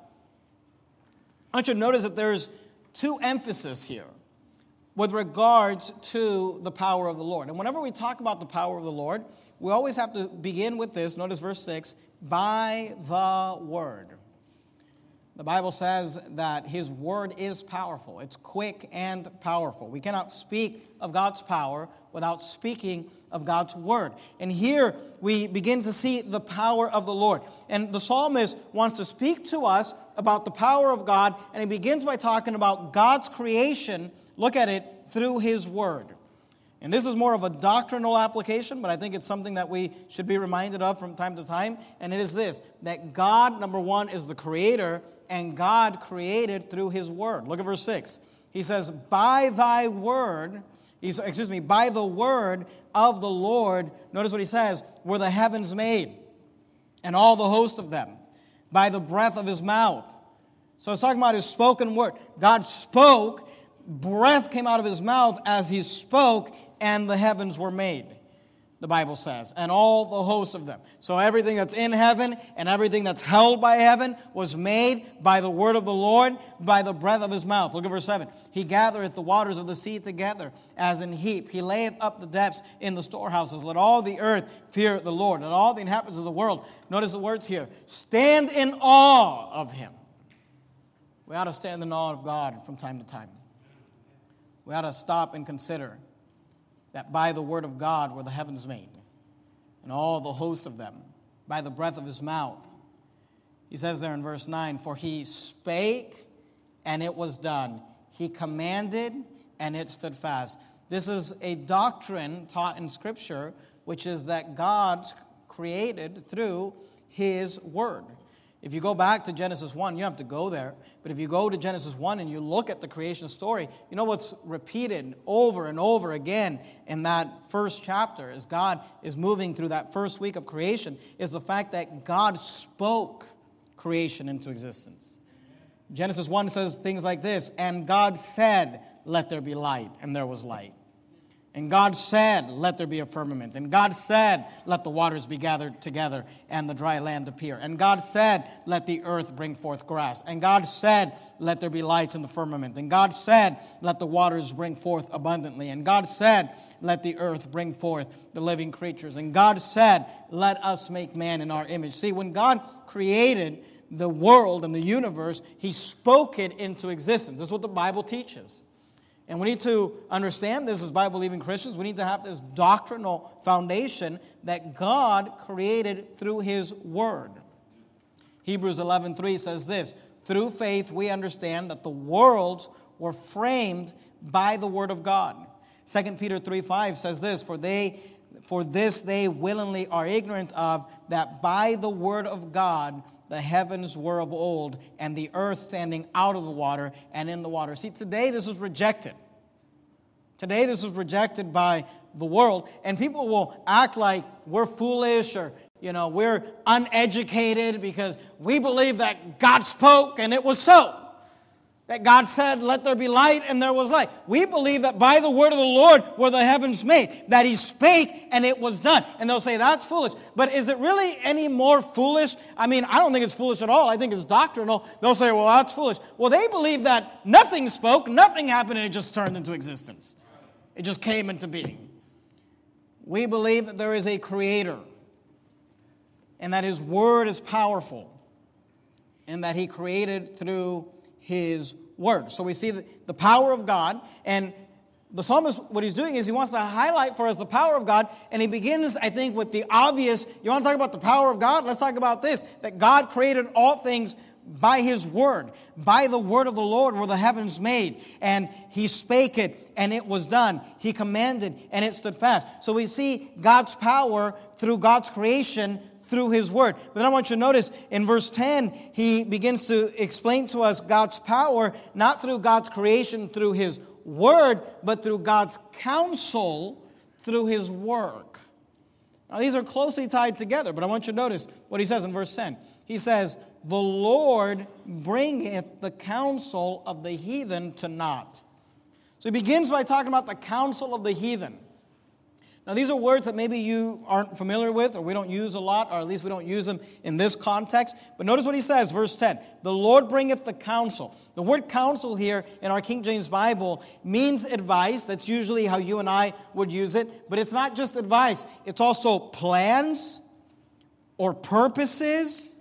I want you to notice that there's two emphases here with regards to the power of the Lord. And whenever we talk about the power of the Lord, we always have to begin with this. Notice verse six, by the Word. The Bible says that His Word is powerful. It's quick and powerful. We cannot speak of God's power without speaking of God's Word. And here we begin to see the power of the Lord. And the psalmist wants to speak to us about the power of God, and he begins by talking about God's creation. Look at it through His Word. And this is more of a doctrinal application, but I think it's something that we should be reminded of from time to time. And it is this, that God, number one, is the creator, and God created through His Word. Look at verse six. He says, by thy word, excuse me, by the word of the Lord, notice what he says, were the heavens made, and all the host of them, by the breath of His mouth. So it's talking about His spoken word. God spoke, breath came out of His mouth as He spoke, and the heavens were made, the Bible says, and all the hosts of them. So everything that's in heaven and everything that's held by heaven was made by the word of the Lord, by the breath of His mouth. Look at verse seven. He gathereth the waters of the sea together as in heap. He layeth up the depths in the storehouses. Let all the earth fear the Lord, and all the inhabitants of the world. Notice the words here. Stand in awe of Him. We ought to stand in awe of God from time to time. We ought to stop and consider that by the word of God were the heavens made, and all the host of them, by the breath of His mouth. He says there in verse nine, for He spake, and it was done. He commanded, and it stood fast. This is a doctrine taught in Scripture, which is that God created through His Word. If you go back to Genesis one, you don't have to go there, but if you go to Genesis one and you look at the creation story, you know what's repeated over and over again in that first chapter as God is moving through that first week of creation is the fact that God spoke creation into existence. Genesis one says things like this, and God said, let there be light, and there was light. And God said, let there be a firmament. And God said, let the waters be gathered together and the dry land appear. And God said, let the earth bring forth grass. And God said, let there be lights in the firmament. And God said, let the waters bring forth abundantly. And God said, let the earth bring forth the living creatures. And God said, let us make man in our image. See, when God created the world and the universe, He spoke it into existence. That's what the Bible teaches. And we need to understand this as Bible-believing Christians. We need to have this doctrinal foundation that God created through His Word. Hebrews eleven three says this, through faith we understand that the worlds were framed by the Word of God. Second Peter three five says this, for they, for this they willingly are ignorant of, that by the Word of God the heavens were of old, and the earth standing out of the water and in the water. See, today this is rejected. Today this is rejected by the world, and people will act like we're foolish or, you know, we're uneducated because we believe that God spoke and it was so. that God said, let there be light, and there was light. We believe that by the word of the Lord were the heavens made, that He spake and it was done. And they'll say, that's foolish. But is it really any more foolish? I mean, I don't think it's foolish at all. I think it's doctrinal. They'll say, well, that's foolish. Well, they believe that nothing spoke, nothing happened, and it just turned into existence. It just came into being. We believe that there is a creator, and that His word is powerful, and that He created through His word. So we see the, the power of God, and the psalmist, what he's doing is he wants to highlight for us the power of God, and he begins, I think, with the obvious. You want to talk about the power of God? Let's talk about this, that God created all things by His word. By the word of the Lord were the heavens made, and He spake it, and it was done. He commanded, and it stood fast. So we see God's power through God's creation through His word. But then I want you to notice in verse ten, he begins to explain to us God's power, not through God's creation through His word, but through God's counsel through His work. Now these are closely tied together, but I want you to notice what he says in verse ten. He says, the Lord bringeth the counsel of the heathen to naught. So he begins by talking about the counsel of the heathen. Now, these are words that maybe you aren't familiar with, or we don't use a lot, or at least we don't use them in this context. But notice what he says, verse ten. The Lord bringeth the counsel. The word counsel here in our King James Bible means advice. That's usually how you and I would use it. But it's not just advice. It's also plans or purposes,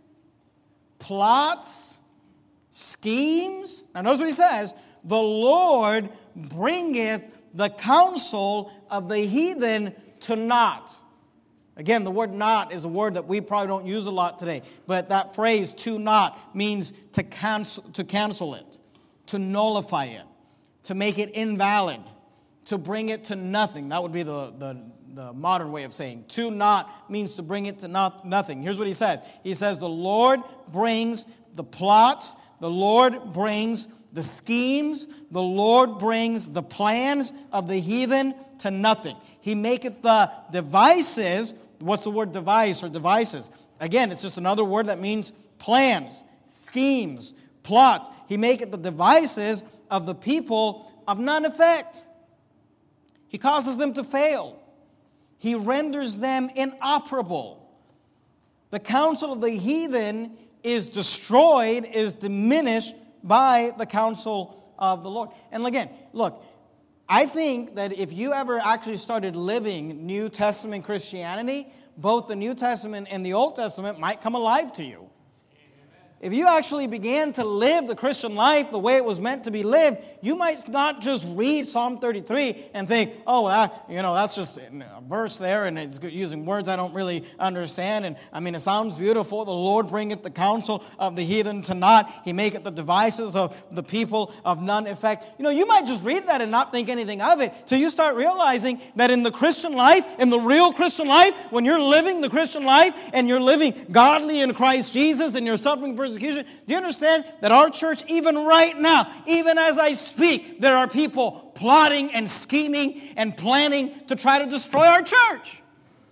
plots, schemes. Now, notice what he says. The Lord bringeth the counsel of the heathen to naught. Again, the word naught is a word that we probably don't use a lot today. But that phrase, to naught, means to cancel, to cancel it, to nullify it, to make it invalid, to bring it to nothing. That would be the, the, the modern way of saying. To naught means to bring it to not, nothing. Here's what he says. He says, the Lord brings the plots, the Lord brings the schemes, the Lord brings the plans of the heathen to nothing. He maketh the devices. What's the word device or devices? Again, it's just another word that means plans, schemes, plots. He maketh the devices of the people of none effect. He causes them to fail. He renders them inoperable. The counsel of the heathen is destroyed, is diminished by the counsel of the Lord. And again, look, I think that if you ever actually started living New Testament Christianity, both the New Testament and the Old Testament might come alive to you. If you actually began to live the Christian life the way it was meant to be lived, you might not just read Psalm thirty-three and think, oh, that, you know, that's just a verse there and it's using words I don't really understand. And I mean, it sounds beautiful. The Lord bringeth the counsel of the heathen to naught. He maketh the devices of the people of none effect. You know, you might just read that and not think anything of it till you start realizing that in the Christian life, in the real Christian life, when you're living the Christian life and you're living godly in Christ Jesus and you're suffering persecution, do you understand that our church, even right now, even as I speak, there are people plotting and scheming and planning to try to destroy our church?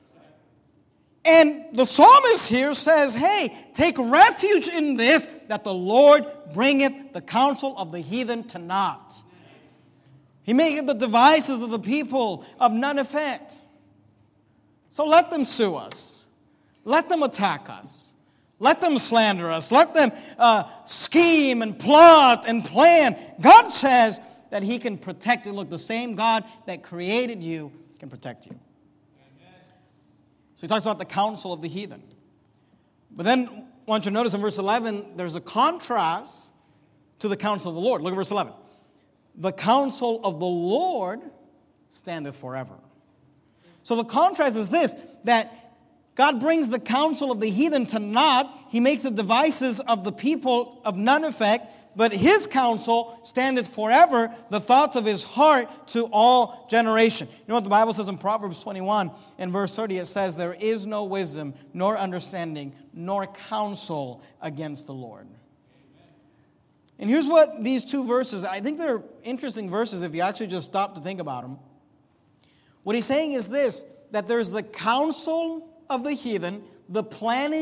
And the psalmist here says, hey, take refuge in this, that the Lord bringeth the counsel of the heathen to naught. He maketh the devices of the people of none effect. So let them sue us. Let them attack us. Let them slander us. Let them uh, scheme and plot and plan. God says that He can protect you. Look, the same God that created you can protect you. Amen. So He talks about the counsel of the heathen. But then, I want you to notice in verse eleven, there's a contrast to the counsel of the Lord. Look at verse eleven. The counsel of the Lord standeth forever. So the contrast is this, that God brings the counsel of the heathen to naught. He makes the devices of the people of none effect, but His counsel standeth forever, the thoughts of His heart to all generation. You know what the Bible says in Proverbs twenty-one and verse thirty? It says, there is no wisdom, nor understanding, nor counsel against the Lord. And here's what these two verses, I think they're interesting verses if you actually just stop to think about them. What he's saying is this, that there's the counsel of the heathen, the planning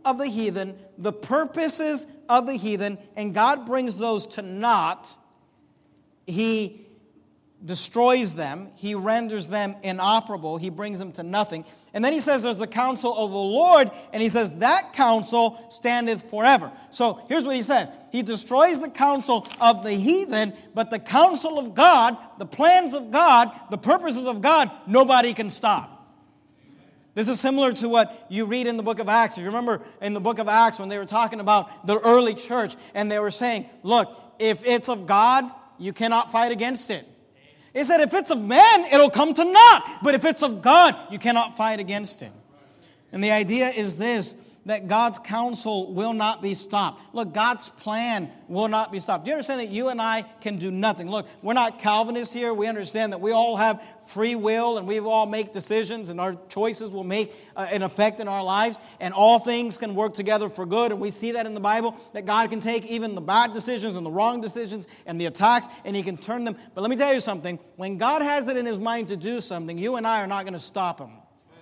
of the heathen, the purposes of the heathen, and God brings those to naught. He destroys them. He renders them inoperable. He brings them to nothing. And then he says there's the counsel of the Lord, and he says that counsel standeth forever. So here's what he says. He destroys the counsel of the heathen, but the counsel of God, the plans of God, the purposes of God, nobody can stop. This is similar to what you read in the book of Acts. If you remember in the book of Acts when they were talking about the early church, and they were saying, look, if it's of God, you cannot fight against it. He said, if it's of man, it'll come to naught. But if it's of God, you cannot fight against it. And the idea is this, that God's counsel will not be stopped. Look, God's plan will not be stopped. Do you understand that you and I can do nothing? Look, we're not Calvinists here. We understand that we all have free will and we all make decisions and our choices will make uh, an effect in our lives. And all things can work together for good. And we see that in the Bible, that God can take even the bad decisions and the wrong decisions and the attacks and He can turn them. But let me tell you something. When God has it in His mind to do something, you and I are not going to stop Him.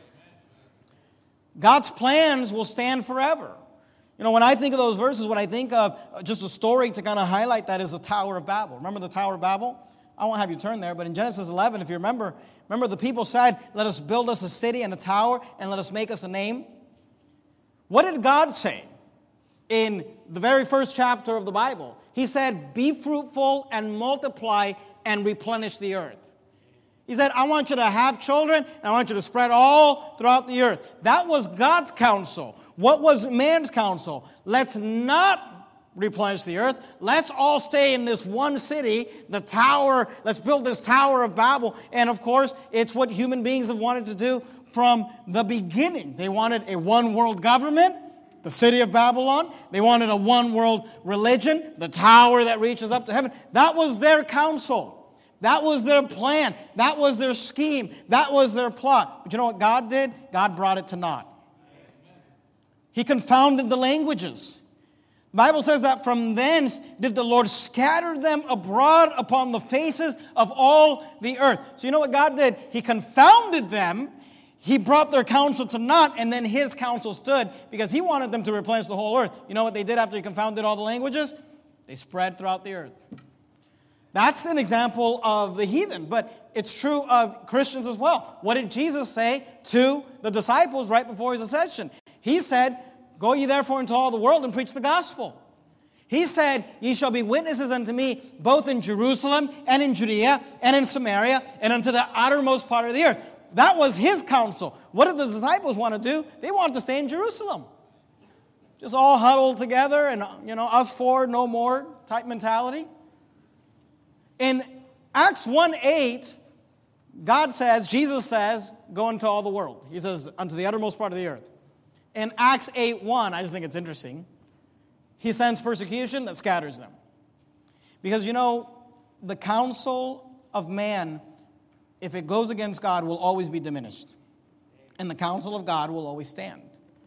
God's plans will stand forever. You know, when I think of those verses, when I think of just a story to kind of highlight that is the Tower of Babel. Remember the Tower of Babel? I won't have you turn there, but in Genesis eleven, if you remember, remember the people said, let us build us a city and a tower and let us make us a name. What did God say in the very first chapter of the Bible? He said, be fruitful and multiply and replenish the earth. He said, I want you to have children, and I want you to spread all throughout the earth. That was God's counsel. What was man's counsel? Let's not replenish the earth. Let's all stay in this one city, the tower. Let's build this Tower of Babel. And of course, it's what human beings have wanted to do from the beginning. They wanted a one-world government, the city of Babylon. They wanted a one-world religion, the tower that reaches up to heaven. That was their counsel. That was their plan. That was their scheme. That was their plot. But you know what God did? God brought it to naught. He confounded the languages. The Bible says that from thence did the Lord scatter them abroad upon the faces of all the earth. So you know what God did? He confounded them. He brought their counsel to naught, and then His counsel stood because He wanted them to replenish the whole earth. You know what they did after He confounded all the languages? They spread throughout the earth. That's an example of the heathen, but it's true of Christians as well. What did Jesus say to the disciples right before His ascension? He said, go ye therefore into all the world and preach the gospel. He said, ye shall be witnesses unto me both in Jerusalem and in Judea and in Samaria and unto the uttermost part of the earth. That was His counsel. What did the disciples want to do? They wanted to stay in Jerusalem. Just all huddled together and, you know, us four, no more type mentality. In Acts one eight, God says, Jesus says, go into all the world. He says, unto the uttermost part of the earth. In Acts eight one, I just think it's interesting, He sends persecution that scatters them. Because, you know, the counsel of man, if it goes against God, will always be diminished. And the counsel of God will always stand.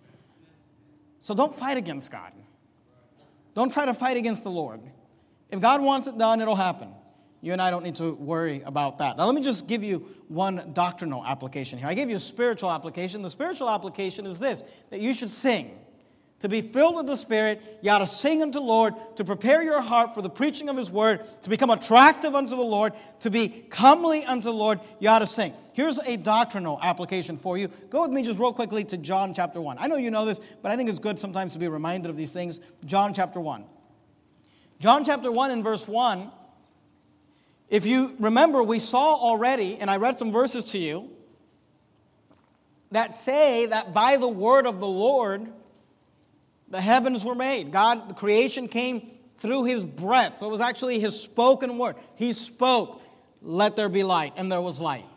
So don't fight against God. Don't try to fight against the Lord. If God wants it done, it'll happen. You and I don't need to worry about that. Now, let me just give you one doctrinal application here. I gave you a spiritual application. The spiritual application is this, that you should sing. To be filled with the Spirit, you ought to sing unto the Lord, to prepare your heart for the preaching of His Word, to become attractive unto the Lord, to be comely unto the Lord, you ought to sing. Here's a doctrinal application for you. Go with me just real quickly to John chapter one. I know you know this, but I think it's good sometimes to be reminded of these things. John chapter one. John chapter one and verse one. If you remember, we saw already, and I read some verses to you, that say that by the word of the Lord, the heavens were made. God, the creation came through His breath. So it was actually His spoken word. He spoke, let there be light, and there was light.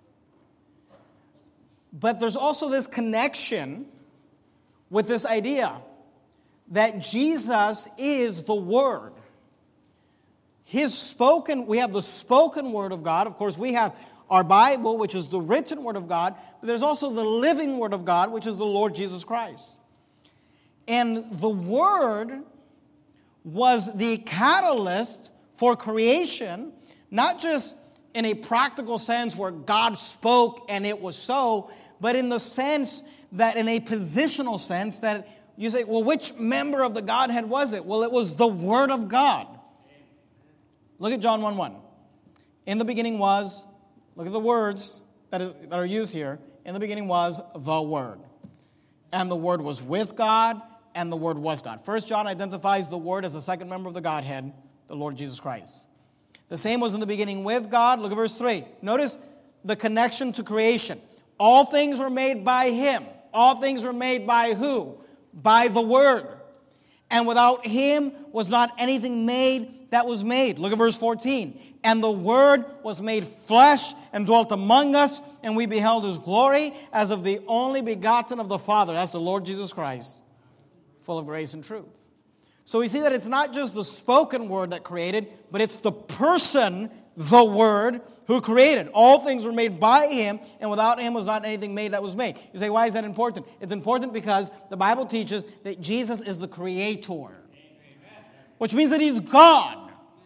But there's also this connection with this idea that Jesus is the Word. His spoken, we have the spoken Word of God. Of course, we have our Bible, which is the written Word of God. But there's also the living Word of God, which is the Lord Jesus Christ. And the Word was the catalyst for creation, not just in a practical sense where God spoke and it was so, but in the sense that, in a positional sense, that You say, well, which member of the Godhead was it? Well, it was the Word of God. Look at John one one. In the beginning was, look at the words that, is, that are used here. In the beginning was the Word. And the Word was with God, and the Word was God. First John identifies the Word as the second member of the Godhead, the Lord Jesus Christ. The same was in the beginning with God. Look at verse three. Notice the connection to creation. All things were made by Him. All things were made by who? By the Word. And without Him was not anything made that was made. Look at verse fourteen. And the Word was made flesh and dwelt among us, and we beheld His glory as of the only begotten of the Father. That's the Lord Jesus Christ, full of grace and truth. So we see that it's not just the spoken word that created, but it's the person, the Word, who created. All things were made by Him, and without Him was not anything made that was made. You say, why is that important? It's important because the Bible teaches that Jesus is the Creator, which means that He's God.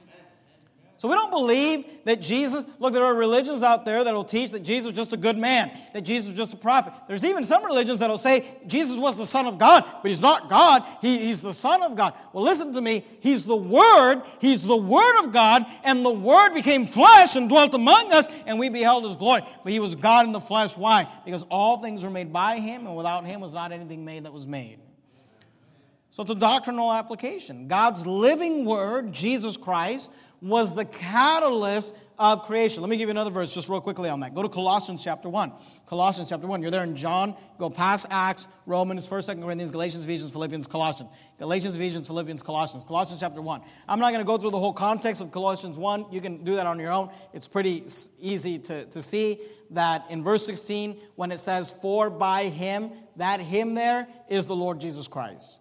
So we don't believe that Jesus, look, there are religions out there that will teach that Jesus was just a good man, that Jesus was just a prophet. There's even some religions that will say Jesus was the Son of God, but He's not God, he, He's the Son of God. Well, listen to me, He's the Word, He's the Word of God, and the Word became flesh and dwelt among us, and we beheld His glory. But He was God in the flesh. Why? Because all things were made by Him, and without Him was not anything made that was made. So it's a doctrinal application. God's living Word, Jesus Christ, was the catalyst of creation. Let me give you another verse just real quickly on that. Go to Colossians chapter one. Colossians chapter one. You're there in John. Go past Acts, Romans, First, Second Corinthians, Galatians, Ephesians, Philippians, Colossians. Galatians, Ephesians, Philippians, Colossians. Colossians chapter one. I'm not going to go through the whole context of Colossians one. You can do that on your own. It's pretty easy to, to see that in verse sixteen, when it says, for by Him, that Him there is the Lord Jesus Christ.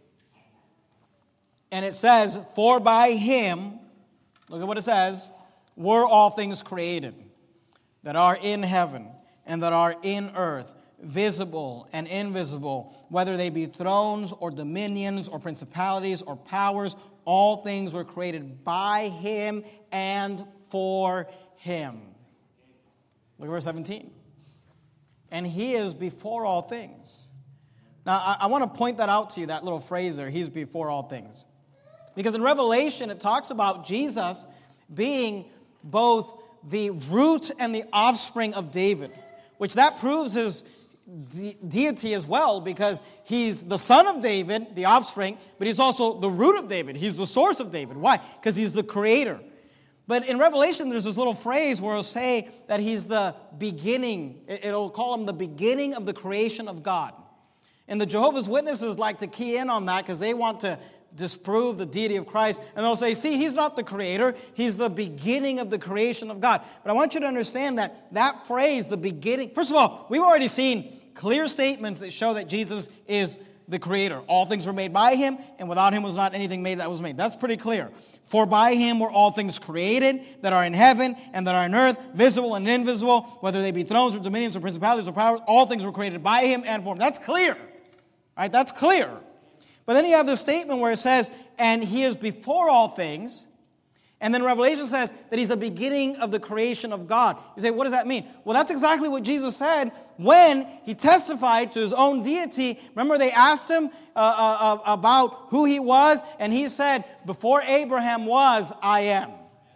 And it says, for by Him, look at what it says, were all things created that are in heaven and that are in earth, visible and invisible, whether they be thrones or dominions or principalities or powers, all things were created by Him and for Him. Look at verse seventeen. And He is before all things. Now, I, I want to point that out to you, that little phrase there, He's before all things. Because in Revelation, it talks about Jesus being both the root and the offspring of David, which that proves His de- deity as well, because He's the son of David, the offspring, but He's also the root of David. He's the source of David. Why? Because He's the creator. But in Revelation, there's this little phrase where it'll say that He's the beginning. It'll call Him the beginning of the creation of God. And the Jehovah's Witnesses like to key in on that because they want to disprove the deity of Christ, and they'll say, see, He's not the creator, He's the beginning of the creation of God. But I want you to understand that that phrase, the beginning, first of all, we've already seen clear statements that show that Jesus is the creator. All things were made by Him, and without Him was not anything made that was made. That's pretty clear. For by Him were all things created that are in heaven and that are in earth, visible and invisible, whether they be thrones or dominions or principalities or powers, all things were created by Him and for Him. That's clear. All right, that's clear. But then you have this statement where it says, and He is before all things. And then Revelation says that He's the beginning of the creation of God. You say, what does that mean? Well, that's exactly what Jesus said when He testified to His own deity. Remember, they asked Him uh, uh, about who He was, and He said, before Abraham was, I am.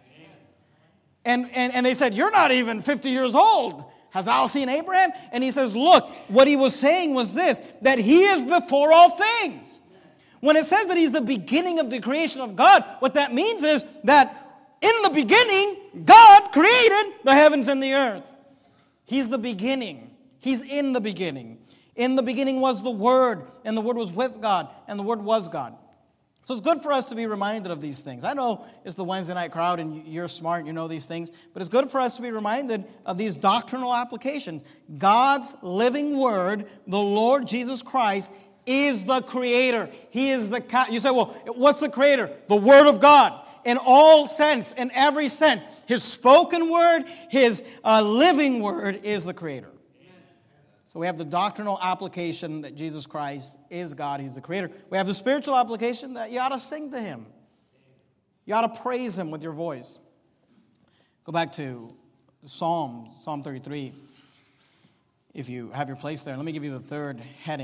And, and, and they said, you're not even fifty years old. Hast thou seen Abraham? And He says, look, what He was saying was this, that He is before all things. When it says that He's the beginning of the creation of God, what that means is that in the beginning, God created the heavens and the earth. He's the beginning. He's in the beginning. In the beginning was the Word, and the Word was with God, and the Word was God. So it's good for us to be reminded of these things. I know it's the Wednesday night crowd, and you're smart, you know these things, but it's good for us to be reminded of these doctrinal applications. God's living Word, the Lord Jesus Christ, is the creator. He is the, you say, well, what's the creator? The Word of God. In all sense, in every sense. His spoken word, His uh, living word is the creator. So we have the doctrinal application that Jesus Christ is God. He's the creator. We have the spiritual application that you ought to sing to Him. You ought to praise Him with your voice. Go back to Psalm, Psalm thirty-three. If you have your place there, let me give you the third heading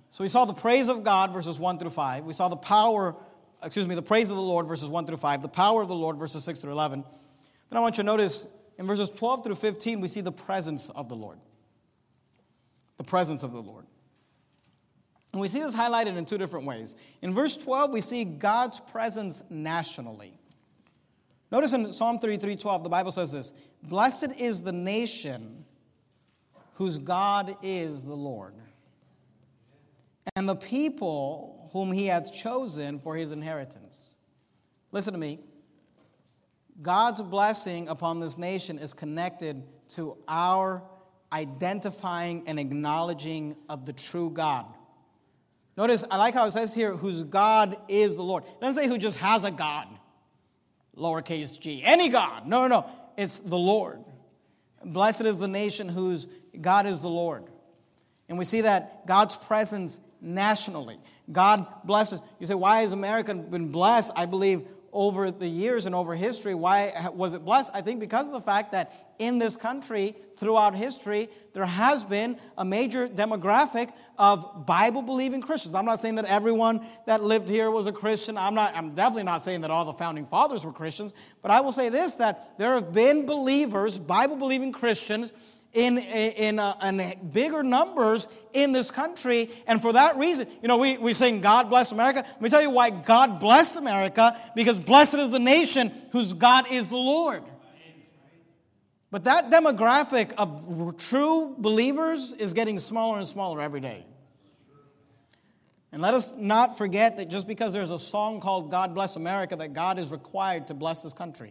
So we saw the praise of God, verses one through five. We saw the power, excuse me, the praise of the Lord, verses one through five. The power of the Lord, verses six through eleven. Then I want you to notice in verses twelve through fifteen, we see the presence of the Lord. The presence of the Lord. And we see this highlighted in two different ways. In verse twelve, we see God's presence nationally. Notice in Psalm thirty-three twelve, the Bible says this, "Blessed is the nation whose God is the Lord, and the people whom he hath chosen for his inheritance." Listen to me. God's blessing upon this nation is connected to our identifying and acknowledging of the true God. Notice, I like how it says here, whose God is the Lord. It doesn't say who just has a God, lowercase g. Any God. No, no, no. It's the Lord. Blessed is the nation whose God is the Lord. And we see that God's presence nationally. God blesses. You say, why has America been blessed? I believe over the years and over history. Why was it blessed? I think because of the fact that in this country, throughout history, there has been a major demographic of Bible-believing Christians. I'm not saying that everyone that lived here was a Christian. I'm not. I'm definitely not saying that all the founding fathers were Christians. But I will say this, that there have been believers, Bible-believing Christians, in, in, uh, in bigger numbers in this country. And for that reason, you know, we, we sing, God bless America. Let me tell you why God blessed America, because blessed is the nation whose God is the Lord. But that demographic of true believers is getting smaller and smaller every day. And let us not forget that just because there's a song called God Bless America, that God is required to bless this country.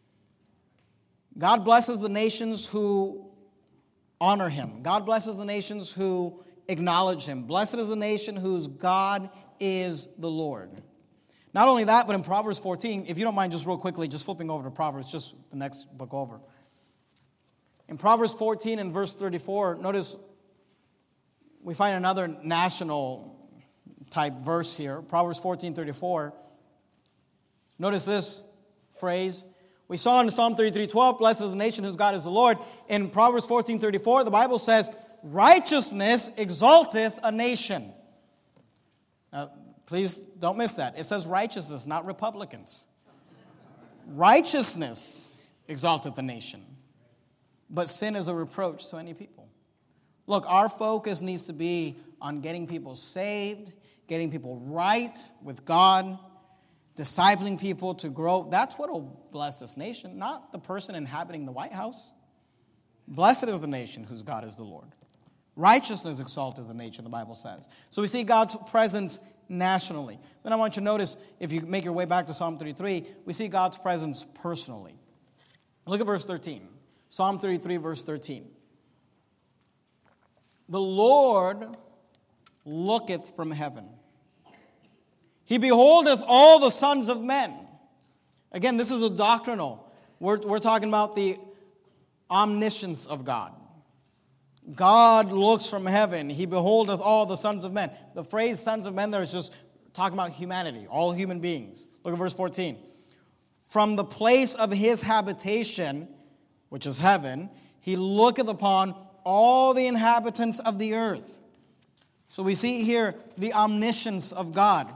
God blesses the nations who honor him. God blesses the nations who acknowledge him. Blessed is the nation whose God is the Lord. Not only that, but in Proverbs fourteen, if you don't mind just real quickly, just flipping over to Proverbs, just the next book over. In Proverbs fourteen and verse thirty-four, notice we find another national type verse here. Proverbs fourteen thirty-four. Notice this phrase. We saw in Psalm thirty-three twelve, blessed is the nation whose God is the Lord. In Proverbs fourteen thirty-four, the Bible says, righteousness exalteth a nation. Now, please don't miss that. It says righteousness, not Republicans. Righteousness exalteth a nation. But sin is a reproach to any people. Look, our focus needs to be on getting people saved, getting people right with God, discipling people to grow. That's what will bless this nation, not the person inhabiting the White House. Blessed is the nation whose God is the Lord. Righteousness exalted the nation, the Bible says. So we see God's presence nationally. Then I want you to notice, if you make your way back to Psalm thirty-three, we see God's presence personally. Look at verse thirteen. Psalm thirty-three, verse thirteen. The Lord looketh from heaven. He beholdeth all the sons of men. Again, this is a doctrinal. We're, we're talking about the omniscience of God. God looks from heaven. He beholdeth all the sons of men. The phrase sons of men there is just talking about humanity, all human beings. Look at verse fourteen. From the place of his habitation, which is heaven, he looketh upon all the inhabitants of the earth. So we see here the omniscience of God.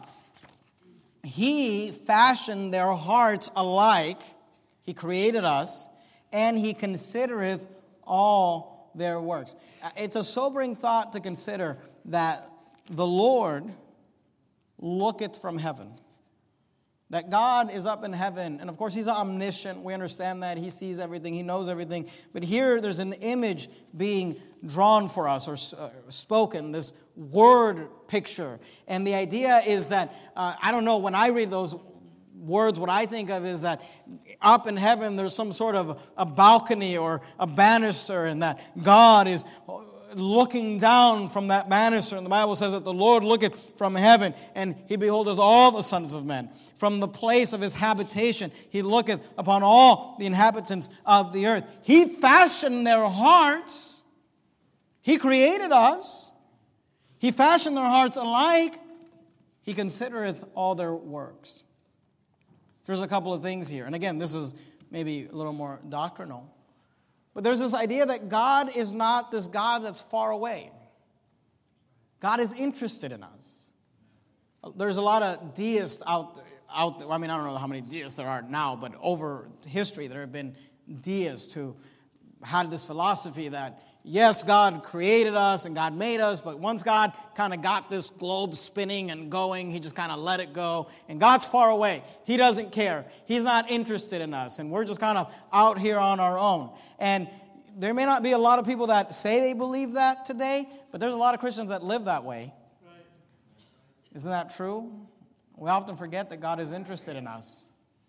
He fashioned their hearts alike. He created us, and he considereth all their works. It's a sobering thought to consider that the Lord looketh from heaven. That God is up in heaven, and of course he's omniscient. We understand that. He sees everything. He knows everything. But here there's an image being drawn for us or uh, spoken, this word picture. And the idea is that, uh, I don't know, when I read those words, what I think of is that up in heaven there's some sort of a balcony or a banister, and that God is looking down from that banister. And the Bible says that the Lord looketh from heaven, and he beholdeth all the sons of men. From the place of his habitation, he looketh upon all the inhabitants of the earth. He fashioned their hearts. He created us. He fashioned their hearts alike. He considereth all their works. There's a couple of things here. And again, this is maybe a little more doctrinal. But there's this idea that God is not this God that's far away. God is interested in us. There's a lot of deists out there. Out there. I mean, I don't know how many deists there are now, but over history there have been deists who had this philosophy that, yes, God created us and God made us, but once God kind of got this globe spinning and going, he just kind of let it go. And God's far away. He doesn't care. He's not interested in us. And we're just kind of out here on our own. And there may not be a lot of people that say they believe that today, but there's a lot of Christians that live that way. Right. Isn't that true? We often forget that God is interested in us.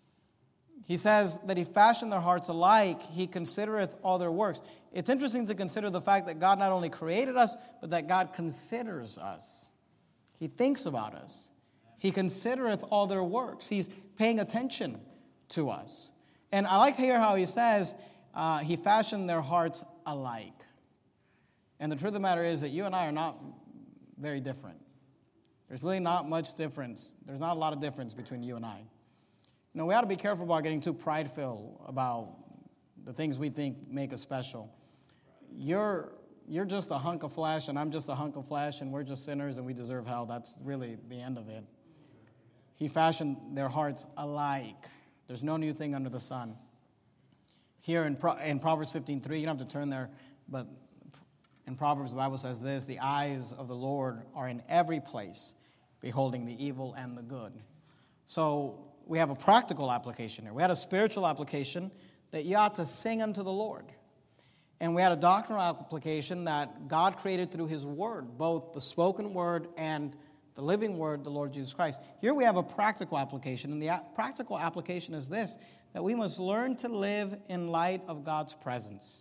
He says that he fashioned their hearts alike. He considereth all their works. It's interesting to consider the fact that God not only created us, but that God considers us. He thinks about us. He considereth all their works. He's paying attention to us. And I like here how he says uh, he fashioned their hearts alike. And the truth of the matter is that you and I are not very different. There's really not much difference. There's not a lot of difference between you and I. You know, we ought to be careful about getting too prideful about the things we think make us special. You're you're just a hunk of flesh, and I'm just a hunk of flesh, and we're just sinners, and we deserve hell. That's really the end of it. He fashioned their hearts alike. There's no new thing under the sun. Here in, Pro- in Proverbs fifteen three, you don't have to turn there, but in Proverbs, the Bible says this: the eyes of the Lord are in every place, beholding the evil and the good. So we have a practical application here. We had a spiritual application that you ought to sing unto the Lord. And we had a doctrinal application that God created through his word, both the spoken word and the living word, the Lord Jesus Christ. Here we have a practical application, and the a- practical application is this: that we must learn to live in light of God's presence.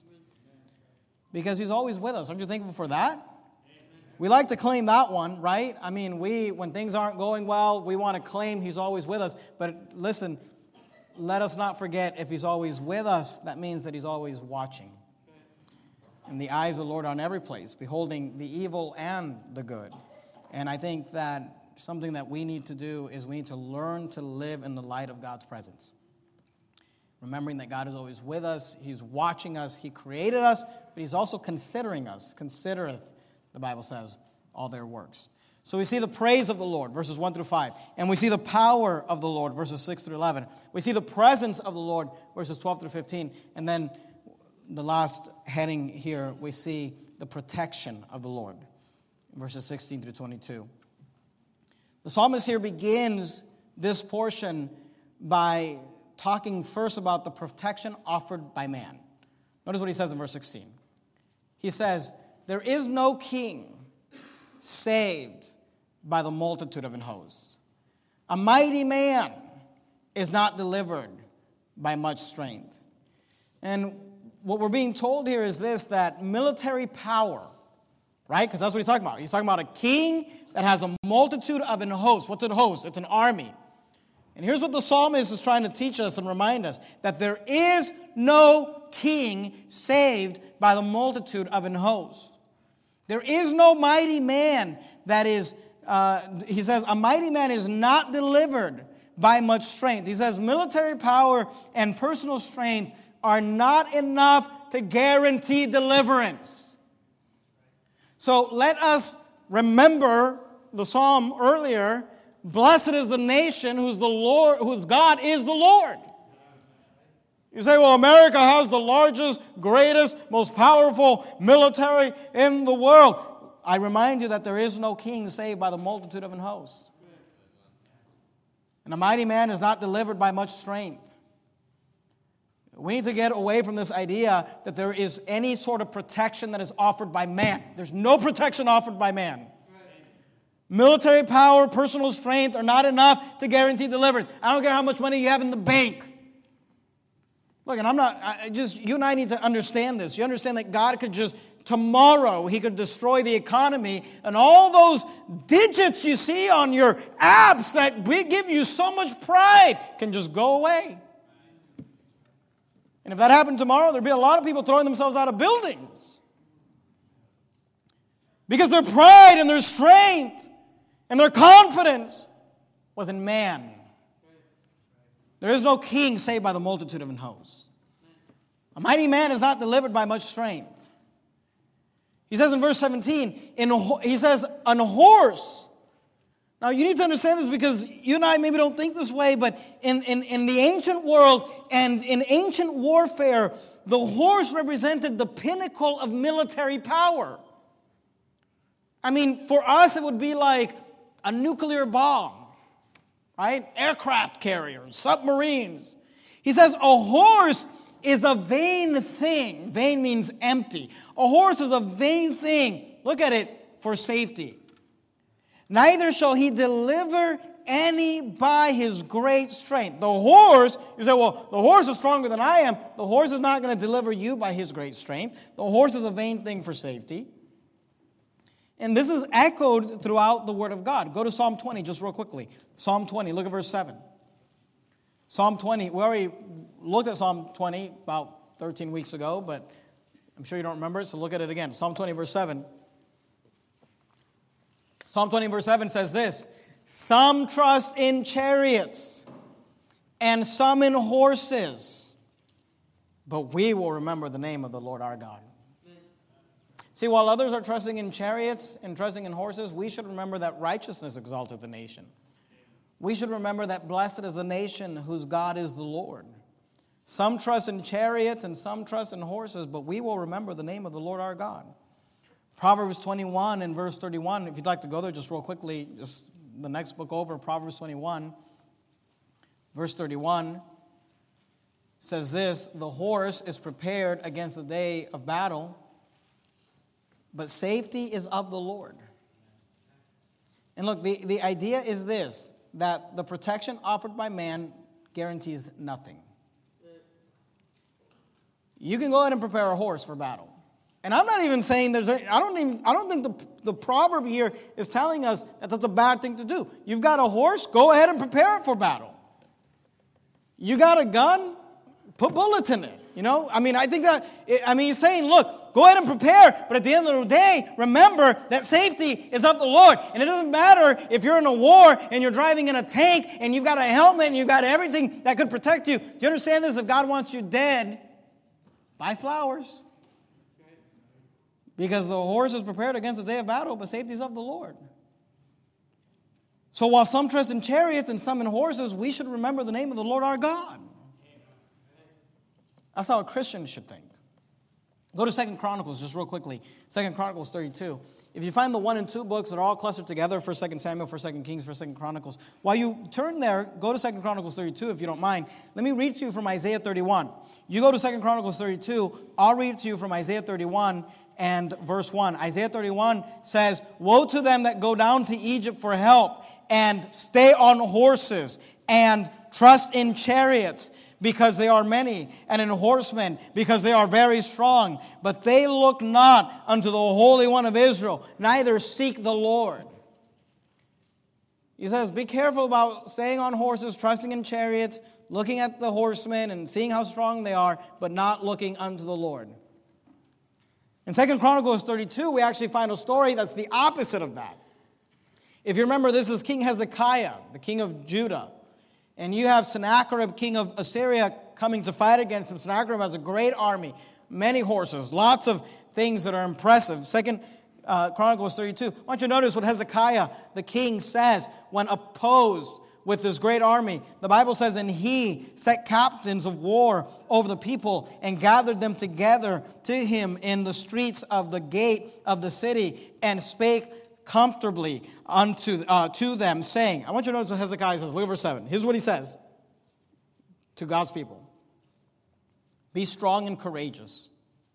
Because he's always with us. Aren't you thankful for that? Amen. We like to claim that one, right? I mean, we, when things aren't going well, we want to claim he's always with us. But listen, let us not forget, if he's always with us, that means that he's always watching. And the eyes of the Lord are on every place, beholding the evil and the good. And I think that something that we need to do is we need to learn to live in the light of God's presence. Remembering that God is always with us, he's watching us, he created us, but he's also considering us. Considereth, the Bible says, all their works. So we see the praise of the Lord, verses one through five. And we see the power of the Lord, verses six through eleven. We see the presence of the Lord, verses twelve through fifteen. And then the last heading here, we see the protection of the Lord, verses sixteen through twenty-two. The psalmist here begins this portion by talking first about the protection offered by man. Notice what he says in verse sixteen. He says, there is no king saved by the multitude of an host. A mighty man is not delivered by much strength. And what we're being told here is this, that military power, right? Because that's what he's talking about. He's talking about a king that has a multitude of an host. What's a host? It's an army. And here's what the psalmist is trying to teach us and remind us, that there is no king saved by the multitude of an host. There is no mighty man that is, uh, he says, a mighty man is not delivered by much strength. He says military power and personal strength are not enough to guarantee deliverance. So let us remember the psalm earlier. Blessed is the nation whose the Lord, whose God is the Lord. You say, well, America has the largest, greatest, most powerful military in the world. I remind you that there is no king saved by the multitude of an host. And a mighty man is not delivered by much strength. We need to get away from this idea that there is any sort of protection that is offered by man. There's no protection offered by man. Military power, personal strength are not enough to guarantee deliverance. I don't care how much money you have in the bank. Look, and I'm not, I just, you and I need to understand this. You understand that God could just, tomorrow, he could destroy the economy, and all those digits you see on your apps that give you so much pride can just go away. And if that happened tomorrow, there'd be a lot of people throwing themselves out of buildings. Because their pride and their strength and their confidence was in man. There is no king saved by the multitude of an host. A mighty man is not delivered by much strength. He says in verse seventeen, in a, he says, an horse. Now, you need to understand this because you and I maybe don't think this way, but in, in, in the ancient world and in ancient warfare, the horse represented the pinnacle of military power. I mean, for us, it would be like a nuclear bomb, right? Aircraft carriers, submarines. He says a horse is a vain thing. Vain means empty. A horse is a vain thing. Look at it, for safety. Neither shall he deliver any by his great strength. The horse, you say, well, the horse is stronger than I am. The horse is not going to deliver you by his great strength. The horse is a vain thing for safety. And this is echoed throughout the Word of God. Go to Psalm twenty just real quickly. Psalm twenty, look at verse seven. Psalm twenty, we already looked at Psalm twenty about thirteen weeks ago, but I'm sure you don't remember it, so look at it again. Psalm twenty, verse seven. Psalm twenty, verse seven says this, some trust in chariots and some in horses, but we will remember the name of the Lord our God. See, while others are trusting in chariots and trusting in horses, we should remember that righteousness exalteth the nation. We should remember that blessed is the nation whose God is the Lord. Some trust in chariots and some trust in horses, but we will remember the name of the Lord our God. Proverbs twenty-one and verse thirty-one, if you'd like to go there just real quickly, just the next book over, Proverbs twenty-one, verse thirty-one, says this, the horse is prepared against the day of battle, but safety is of the Lord. And look, the, the idea is this, that the protection offered by man guarantees nothing. You can go ahead and prepare a horse for battle. And I'm not even saying there's a, I don't even, I don't think the, the proverb here is telling us that that's a bad thing to do. You've got a horse, go ahead and prepare it for battle. You got a gun, put bullets in it. You know, I mean, I think that, I mean, he's saying, look, go ahead and prepare, but at the end of the day, remember that safety is of the Lord. And it doesn't matter if you're in a war and you're driving in a tank and you've got a helmet and you've got everything that could protect you. Do you understand this? If God wants you dead, buy flowers. Because the horse is prepared against the day of battle, but safety is of the Lord. So while some trust in chariots and some in horses, we should remember the name of the Lord our God. That's how a Christian should think. Go to Second Chronicles just real quickly. Second Chronicles thirty-two. If you find the one and two books that are all clustered together, First, Second Samuel, First, Second Kings, First, Second Chronicles. While you turn there, go to Second Chronicles thirty-two if you don't mind. Let me read to you from Isaiah thirty-one. You go to Second Chronicles thirty-two, I'll read to you from Isaiah thirty-one and verse one. Isaiah thirty-one says, woe to them that go down to Egypt for help and stay on horses and trust in chariots, because they are many, and in horsemen, because they are very strong. But they look not unto the Holy One of Israel, neither seek the Lord. He says, be careful about staying on horses, trusting in chariots, looking at the horsemen and seeing how strong they are, but not looking unto the Lord. In Second Chronicles thirty-two, we actually find a story that's the opposite of that. If you remember, this is King Hezekiah, the king of Judah. And you have Sennacherib, king of Assyria, coming to fight against him. Sennacherib has a great army, many horses, lots of things that are impressive. Second uh, Chronicles thirty-two. I want you to notice what Hezekiah, the king, says when opposed with this great army. The Bible says, and he set captains of war over the people and gathered them together to him in the streets of the gate of the city and spake comfortably unto uh, to them, saying, I want you to notice what Hezekiah says. Look at verse seven. Here's what he says to God's people. Be strong and courageous.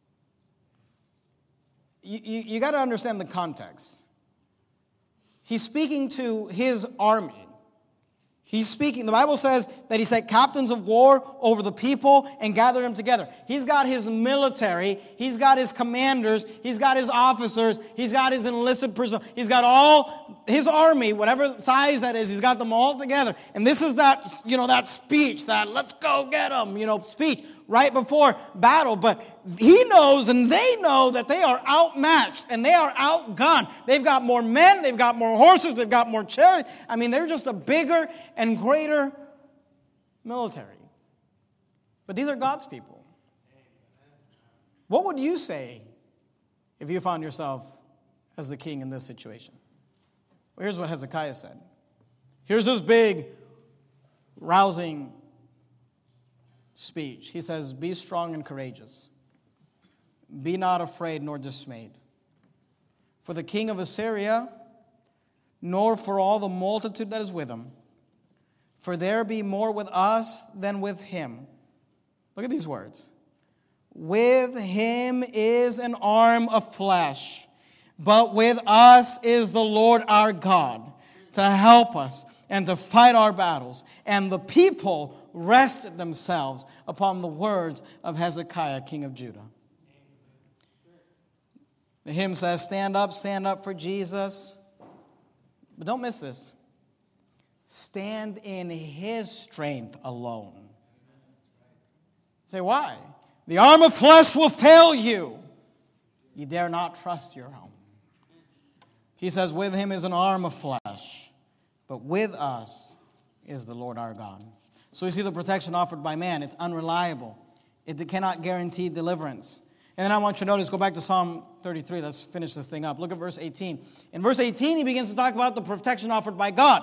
You, you, you got to understand the context. He's speaking to his army. He's speaking, the Bible says that he set captains of war over the people and gathered them together. He's got his military, he's got his commanders, he's got his officers, he's got his enlisted personnel, he's got all his army, whatever size that is, he's got them all together. And this is that, you know, that speech, that let's go get them, you know, speech right before battle. But he knows and they know that they are outmatched and they are outgunned. They've got more men, they've got more horses, they've got more chariots. I mean, they're just a bigger and greater military. But these are God's people. What would you say if you found yourself as the king in this situation? Well, here's what Hezekiah said. Here's his big, rousing speech. He says, be strong and courageous. Be not afraid nor dismayed. For the king of Assyria, nor for all the multitude that is with him. For there be more with us than with him. Look at these words. With him is an arm of flesh, but with us is the Lord our God to help us and to fight our battles. And the people rested themselves upon the words of Hezekiah, king of Judah. The hymn says, stand up, stand up for Jesus. But don't miss this. Stand in his strength alone. Say, why? The arm of flesh will fail you. You dare not trust your own. He says, with him is an arm of flesh, but with us is the Lord our God. So we see the protection offered by man. It's unreliable. It cannot guarantee deliverance. And then I want you to notice, go back to Psalm thirty-three. Let's finish this thing up. Look at verse eighteen. In verse eighteen, he begins to talk about the protection offered by God.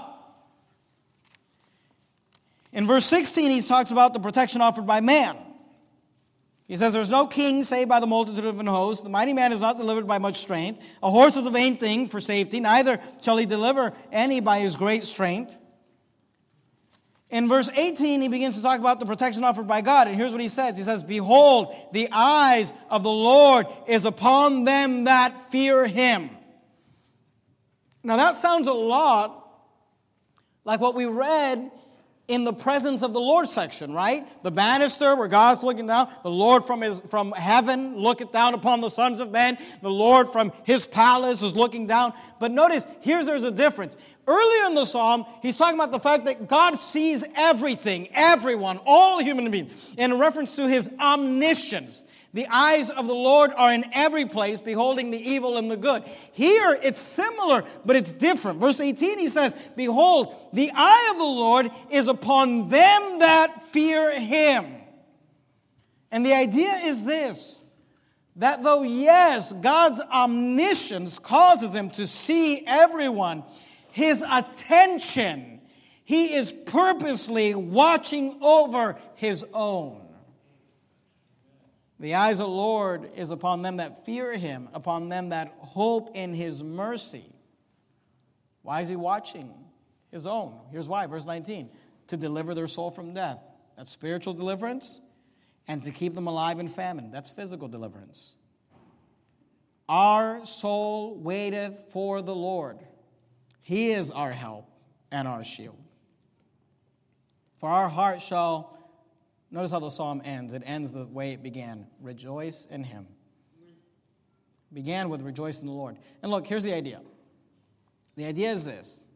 In verse sixteen, he talks about the protection offered by man. He says, there's no king saved by the multitude of an host. The mighty man is not delivered by much strength. A horse is a vain thing for safety. Neither shall he deliver any by his great strength. In verse eighteen, he begins to talk about the protection offered by God. And here's what he says. He says, behold, the eyes of the Lord is upon them that fear him. Now that sounds a lot like what we read in the presence of the Lord section, right? The banister where God's looking down. The Lord from his from heaven looketh down upon the sons of men. The Lord from his palace is looking down. But notice, here's there's a difference. Earlier in the psalm, he's talking about the fact that God sees everything, everyone, all human beings, in reference to his omniscience. The eyes of the Lord are in every place, beholding the evil and the good. Here, it's similar, but it's different. Verse eighteen, he says, behold, the eye of the Lord is upon them that fear him. And the idea is this, that though, yes, God's omniscience causes him to see everyone, his attention, he is purposely watching over his own. The eyes of the Lord is upon them that fear him, upon them that hope in his mercy. Why is he watching his own? Here's why, verse nineteen. To deliver their soul from death. That's spiritual deliverance. And to keep them alive in famine. That's physical deliverance. Our soul waiteth for the Lord. He is our help and our shield. For our heart shall... Notice how the psalm ends. It ends the way it began. Rejoice in him. It began with rejoice in the Lord. And look, here's the idea. The idea is this.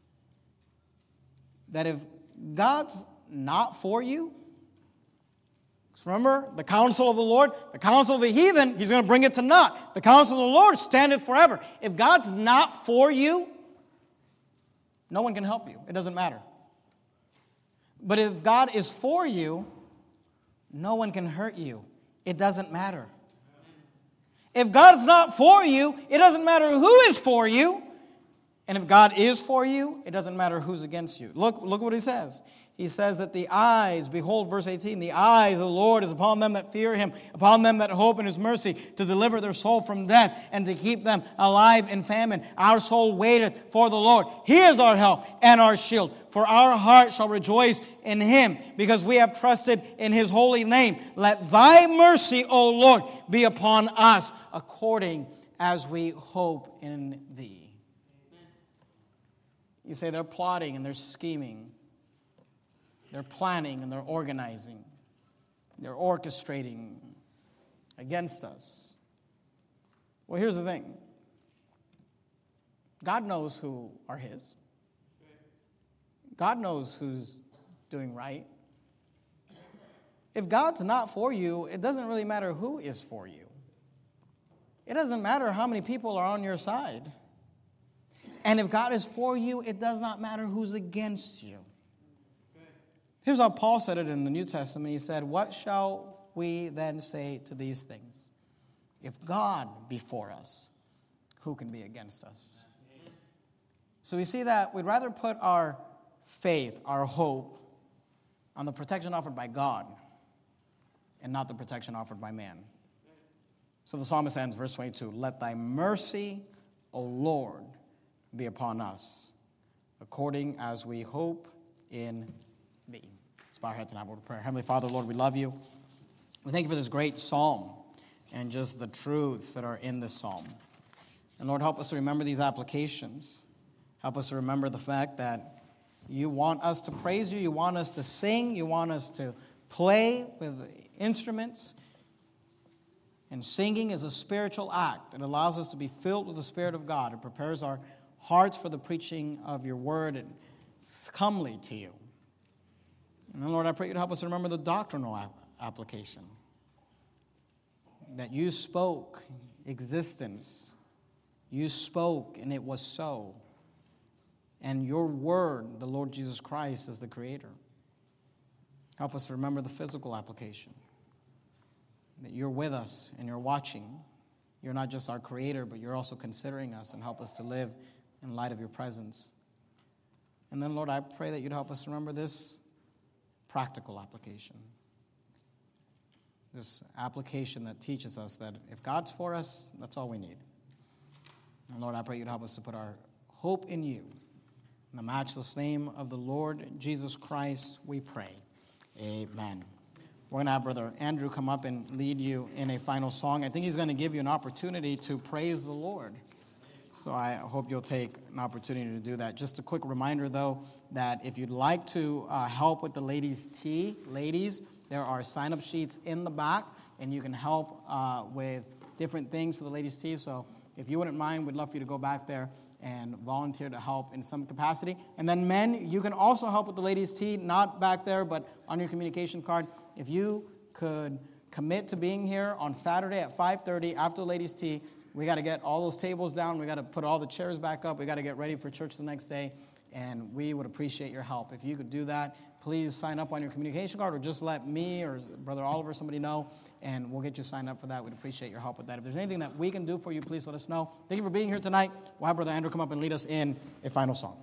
That if God's not for you, remember, the counsel of the Lord, the counsel of the heathen, he's going to bring it to naught. The counsel of the Lord standeth forever. If God's not for you, no one can help you. It doesn't matter. But if God is for you, no one can hurt you. It doesn't matter. If God's not for you, it doesn't matter who is for you. And if God is for you, it doesn't matter who's against you. Look, look what he says. He says that the eyes, behold, verse eighteen, the eyes of the Lord is upon them that fear him, upon them that hope in his mercy, to deliver their soul from death and to keep them alive in famine. Our soul waiteth for the Lord. He is our help and our shield. For our heart shall rejoice in him, because we have trusted in his holy name. Let thy mercy, O Lord, be upon us, according as we hope in thee. You say they're plotting and they're scheming. They're planning and they're organizing. They're orchestrating against us. Well, here's the thing. God knows who are his. God knows who's doing right. If God's not for you, it doesn't really matter who is for you. It doesn't matter how many people are on your side. And if God is for you, it does not matter who's against you. Here's how Paul said it in the New Testament. He said, what shall we then say to these things? If God be for us, who can be against us? So we see that we'd rather put our faith, our hope, on the protection offered by God and not the protection offered by man. So the psalmist ends, verse twenty-two, let thy mercy, O Lord, be upon us, according as we hope in thee. Let's bow our heads and have a word of prayer. Heavenly Father, Lord, we love you. We thank you for this great psalm and just the truths that are in this psalm. And Lord, help us to remember these applications. Help us to remember the fact that you want us to praise you, you want us to sing, you want us to play with instruments. And singing is a spiritual act. It allows us to be filled with the Spirit of God. It prepares our hearts for the preaching of your word, and it's comely to you. And then, Lord, I pray you to help us to remember the doctrinal application. That you spoke existence. You spoke, and it was so. And your word, the Lord Jesus Christ, is the creator. Help us to remember the physical application. That you're with us and you're watching. You're not just our creator, but you're also considering us, and help us to live in light of your presence. And then, Lord, I pray that you'd help us remember this practical application. This application that teaches us that if God's for us, that's all we need. And Lord, I pray you'd help us to put our hope in you. In the matchless name of the Lord Jesus Christ, we pray. Amen. We're going to have Brother Andrew come up and lead you in a final song. I think he's going to give you an opportunity to praise the Lord. So I hope you'll take an opportunity to do that. Just a quick reminder, though, that if you'd like to uh, help with the ladies' tea, ladies, there are sign-up sheets in the back, and you can help uh, with different things for the ladies' tea. So if you wouldn't mind, we'd love for you to go back there and volunteer to help in some capacity. And then men, you can also help with the ladies' tea, not back there, but on your communication card. If you could commit to being here on Saturday at five thirty after the ladies' tea, we got to get all those tables down. We got to put all the chairs back up. We got to get ready for church the next day, and we would appreciate your help. If you could do that, please sign up on your communication card, or just let me or Brother Oliver, somebody know, and we'll get you signed up for that. We'd appreciate your help with that. If there's anything that we can do for you, please let us know. Thank you for being here tonight. We'll have Brother Andrew come up and lead us in a final song.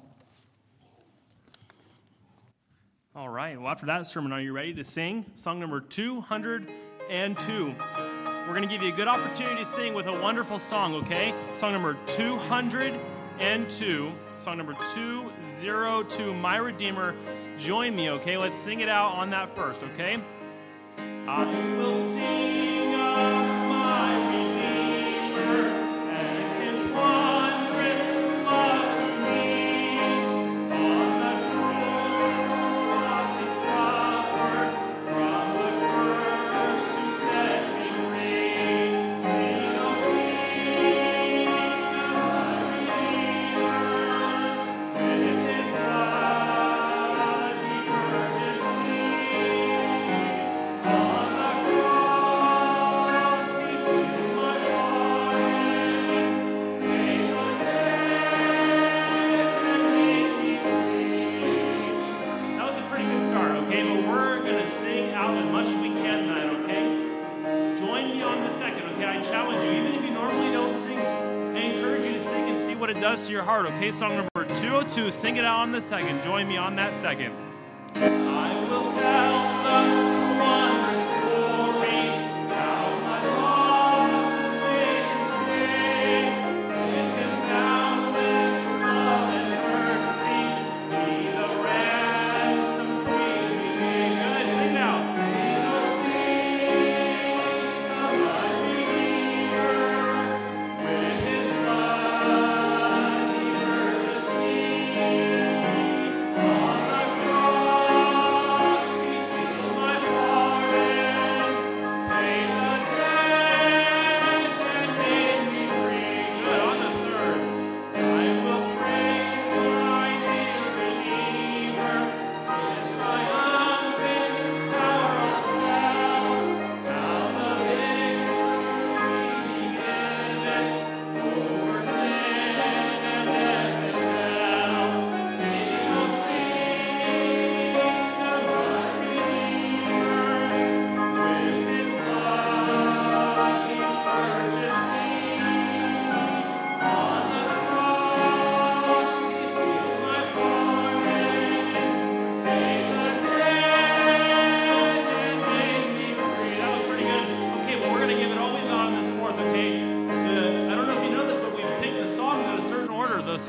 All right. Well, after that sermon, are you ready to sing song number two hundred two? We're going to give you a good opportunity to sing with a wonderful song, okay? Song number two hundred two. Song number two hundred two, My Redeemer. Join me, okay? Let's sing it out on that first, okay? I will sing of my Redeemer and his wondrous love to me. On the cross he suffered from the curse to set me free. Sing, oh sing of my Redeemer, with his blood he purchased me. On the cross he sealed my pardon, paid the debt and made me free. That was a pretty good start, okay? But we're going to sing out as much as we can tonight, okay? Join me on the second, okay? I challenge you, even if you normally don't sing, I encourage you to sing and see what it does to your heart, okay? Song number two oh two, sing it out on the second. Join me on that second. I will tell the wondrous story, how my lost Savior saved. In his boundless love and mercy, he the ransom freely gave. Good, sing it out. Sing, oh sing of my Redeemer, with his blood he purchased me. On the cross he sealed my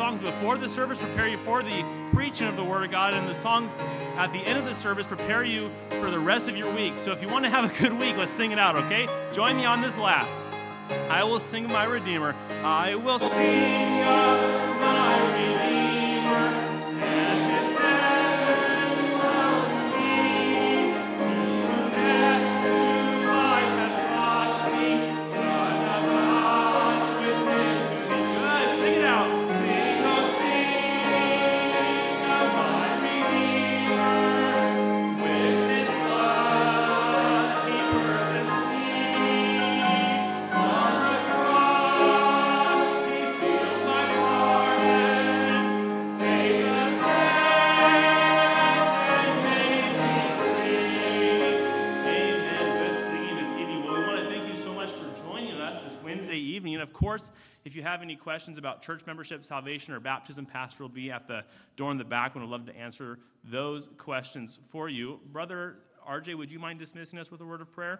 songs before the service prepare you for the preaching of the Word of God, and the songs at the end of the service prepare you for the rest of your week. So if you want to have a good week, let's sing it out, okay? Join me on this last. I will sing of my Redeemer. I will sing of my Redeemer, and his heaven love to me. Even death to life hath brought me, Son of God, with him to be good. Sing it out. Sing, oh, sing of my Redeemer. With his blood he purchased me. On the cross he sealed my pardon, paid the debt and made me free. Amen. Good singing this evening. Well, we want to thank you so much for joining us this Wednesday evening. And of course, if you have any questions about church membership, salvation, or baptism, Pastor will be at the door in the back, and would love to answer those questions for you. Brother R J, would you mind dismissing us with a word of prayer?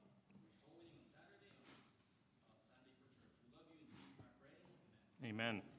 Amen.